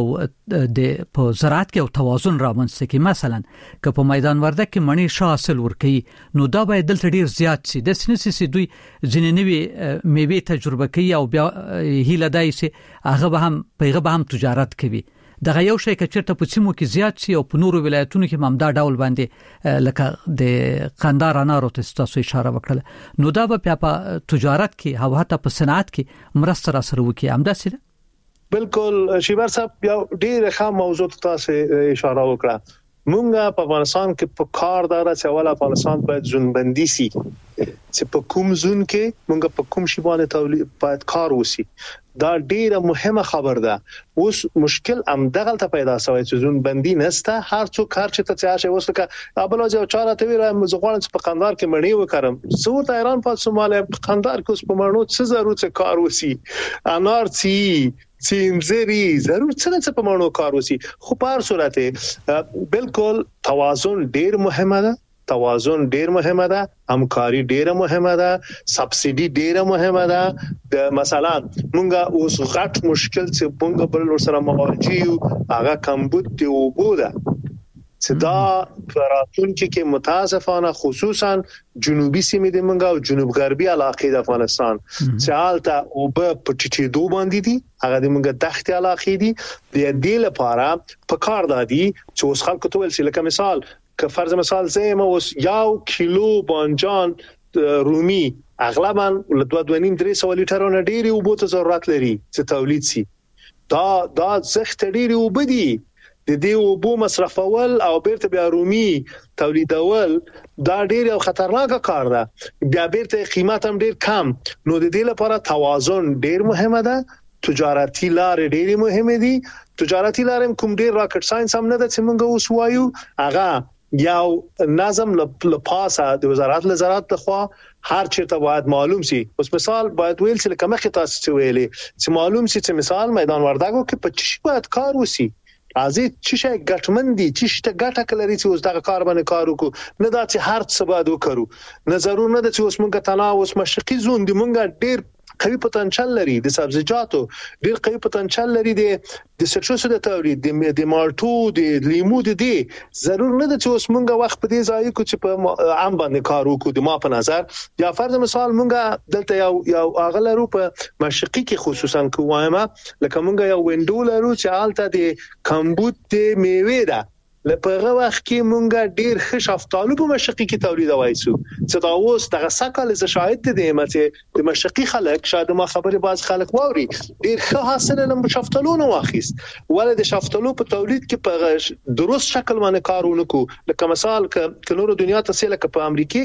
د په زراعت کې یو توازن رامنځته کړي مثلا که په میدان وردک کې منی شاسل ورکړي نو دا باید دلته ډیر زیات شي د سنسي دوی ځیننوي میوه تجربه کوي او بیا هیله دای شي هغه به هم پیغه به هم تجارت کوي دغه یو شی چې چرته په سیمو کې زیات شي او په نورو ولایتونو کې ممدا ډول باندې لکه د قندار انارو ته تاسو اشاره وکړه نو دا به په تجارت کې او حتی په صنعت کې مرسته را سره وکي همداسې ده بالکل شیبر صاحب یو ډیر ښه موضوع تاسو اشاره وکړه مونږه په افغانستان کې په کار دار چې اوله افغانستان باید ځونبندي سي چې په کوم ځون کې مونږه په کوم شی باندې تولید باید کار وسی دا ډیره مهمه خبر ده اوس مشکل ام دغه ته پیدا شوی چې ځون بندي نسته هر څوک هر څه ته چاشه وسکه ابل او چاره ته ویل مزغوان په قندار کې مړی وکړم سو ته ایران په سوماله په قندار کې اوس په مړنو څه ضرورت څه کار وسی انار چی چینزری ضرورت څه په مړنو کار وسی خو په صورت بالکل توازن ډیر مهمه ده توازن ډیر مهمه ده همکاري ډیره مهمه ده سبسيډي ډیره مهمه ده د مثلا مونږه اوس غټ مشکل چې مونږ بل سره مواجه یو هغه کمبود دی او بوده چې دا پراتونکو کې متاسفانه خصوصا جنوبي سیمې د مونږه او جنوب غربي علاقې د افغانستان چې حالته او په پټټي دوه باندې دي هغه د مونږه دښتې علاقې دي د دې لپاره په کار دادي چې اوس خلکو ته ول چې لکه مثال که فرض مثال زه ما اوس یو کیلو بانجان رومي اغلبا له دوه دوه نیم درې سو لیټرونه ډیری او بوته ضرورت لري چې تولید سي دا دا زخت ډیری او بدی د دې او بو مصرفول او بیرته بیا رومي تولیدول دا ډیر یو خطرناک کار ده بیا بیرته قیمت هم ډیر کم نو د دې لپاره توازن ډیر مهمه ده تجارتي لار ډیر مهمه دي تجارتي لار کوم ډیر راکټ ساينس هم نه ده چې موږ اوس وایو هغه یو نظم لپاسه د وزارت لزراعت تخوا هر چیرته باید معلوم سي اوس مثال باید ویل چې کومه خطه څه ویلې چې معلوم سي چې مثال میدان وردګو کې په چی باید کار وسی ازي چې شي ګټمندي چې شته ګټه کلري چې اوس دغه کار باندې کار وکړو نه دا چې هر څه باید وکړو نه ضرور نه چې اوس مونږه تناوس مشرقي زون دی مونږه ډیر قوي پټنشل لري د سبزیجاتو ډیر قوي پټنشل لري د د سټروسو د تولید د د مالټو د لیمو د دي ضرور نه ده چې اوس مونږه وخت په دې ځای کو چې په عام باندې کار وکړو د ما په نظر یا فرض مثال مونږه دلته یو یو اغلرو په مشرقي کې خصوصا کومه لکه مونږه یو وینډو لرو چې حالت د کمبود د میوه ده لپاره وخت کې مونږه ډیر ښه شفتالو په مشرقي کې تولیدوي سو چې دا اوس دغه سکهال ز شاهد دي چې د مشرقي خلک شاید ما خبره باز خلک ووري ډیر ښه حاصل له شفتالو نو واخیست ولې د شفتالو په تولید کې په درست شکل باندې کارونه کو لکه مثال ک نور دنیا ته سره ک په امریکا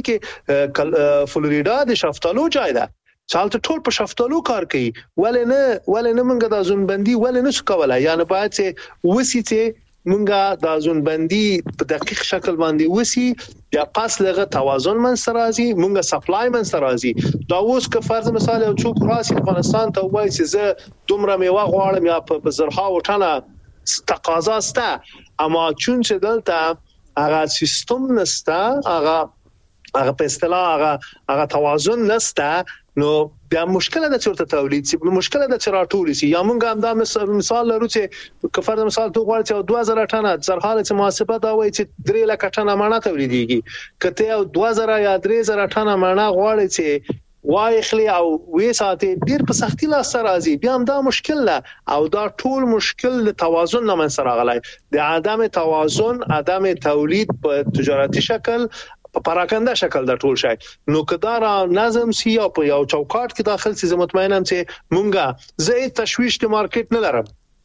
کې فلوریدا د شفتالو ځای ده چالت ټول په شفتالو کار کوي ولې نه ولې نه مونږه د ځونبندي ولې نه څکوله یعنی باید چې وسیته مونږه د ځونبندي په دقیق شکل باندې وسی یا پاس لغه توازن من سرازي مونږه سپلای من سرازي دا اوس که فرض مثال یو څوک راسي افغانستان ته وایي چې زه دومره میوه غواړم یا په زرها وټنه تقاضا سته اما چون چې دلته هغه سیستم نسته هغه هغه په اصطلاح هغه هغه توازن نسته نو بیا مشکله ده چې ورته تولید سي مشکله ده چې راټول سي یا مونږ هم دا مثال لرو چې که فرض مثال تو غواړي چې دوه زره ټنه زرحاله چې محاسبه دا وایي چې درې لک ټنه مڼه تولیديږي کته یو دوه زره یا درې زره ټنه مڼه غواړي چې وای خلی او وې ساتي ډیر په سختي لاس راځي بیا هم دا مشکل نه او دا ټول مشکل د توازن نه من سره غلای د عدم توازن عدم تولید په تجارتي شکل په پراکنده شکل د ټول شي نو کدار نظم سی او په یو چوکاټ کې داخل سي زه مطمئنم چې مونږه زه تشويش د مارکیټ نه لرم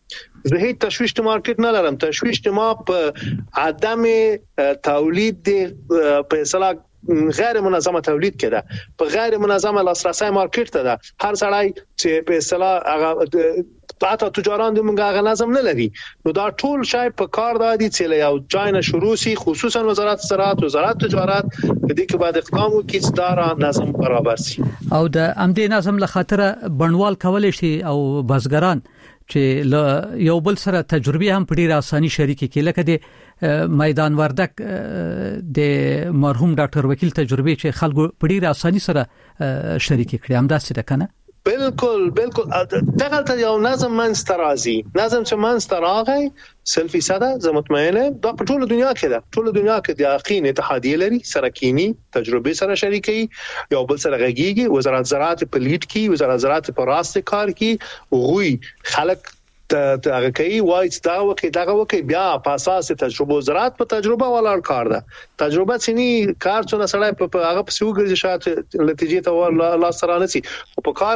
زه هیڅ تشویش د مارکیټ نه لرم. تشویش د ما په عدم تولید په اصطلاح غیر منظمه تولید کړه، په غیر منظمه لاسرسي مارکیټ ته ده. هر سړی چې په اصطلاح هغه تاسو تجاران د منګه نظم نه لري، نو دا ټول شای په کار دادي چې له یو ځای نه شروع سي، خصوصا وزارت زراعت وزارت تجارت په دې کې باید اقدام وکړي چې دا نظم برابر سي. او د امدې نظم له خاطر بڼوال کولای شي او بازګران چې یو بل سره تجربه هم په ډیره اساني شریک کړي، لکه د میدان وردک د مرحوم ډاکټر وکیل تجربه چې خلکو په ډیره اساني سره شریک کړي، هم دا څه کنه. بالکل بالکل دغه ته یو نظم منځته راځي، نظم چې منځته راغی سل فیصد زه مطمئنه دا په ټول دنیا کې ده. ټول دنیا کې د اقین اتحادیه لري، سره کینی تجربه سره شریکي، یو بل سره غږیږي، وزارت زراعت په لیډ کې، وزارت زراعت په راست کار کې، وغوي خلک ته هغه کوي وایي دا وکي دا وکي بیا په اساس تجربه زراعت په تجربه ولاړ کار ده. تجربه چې کار څونه سړی په هغه په سوګر ځای نتیجې ته لا سره نسی او په کار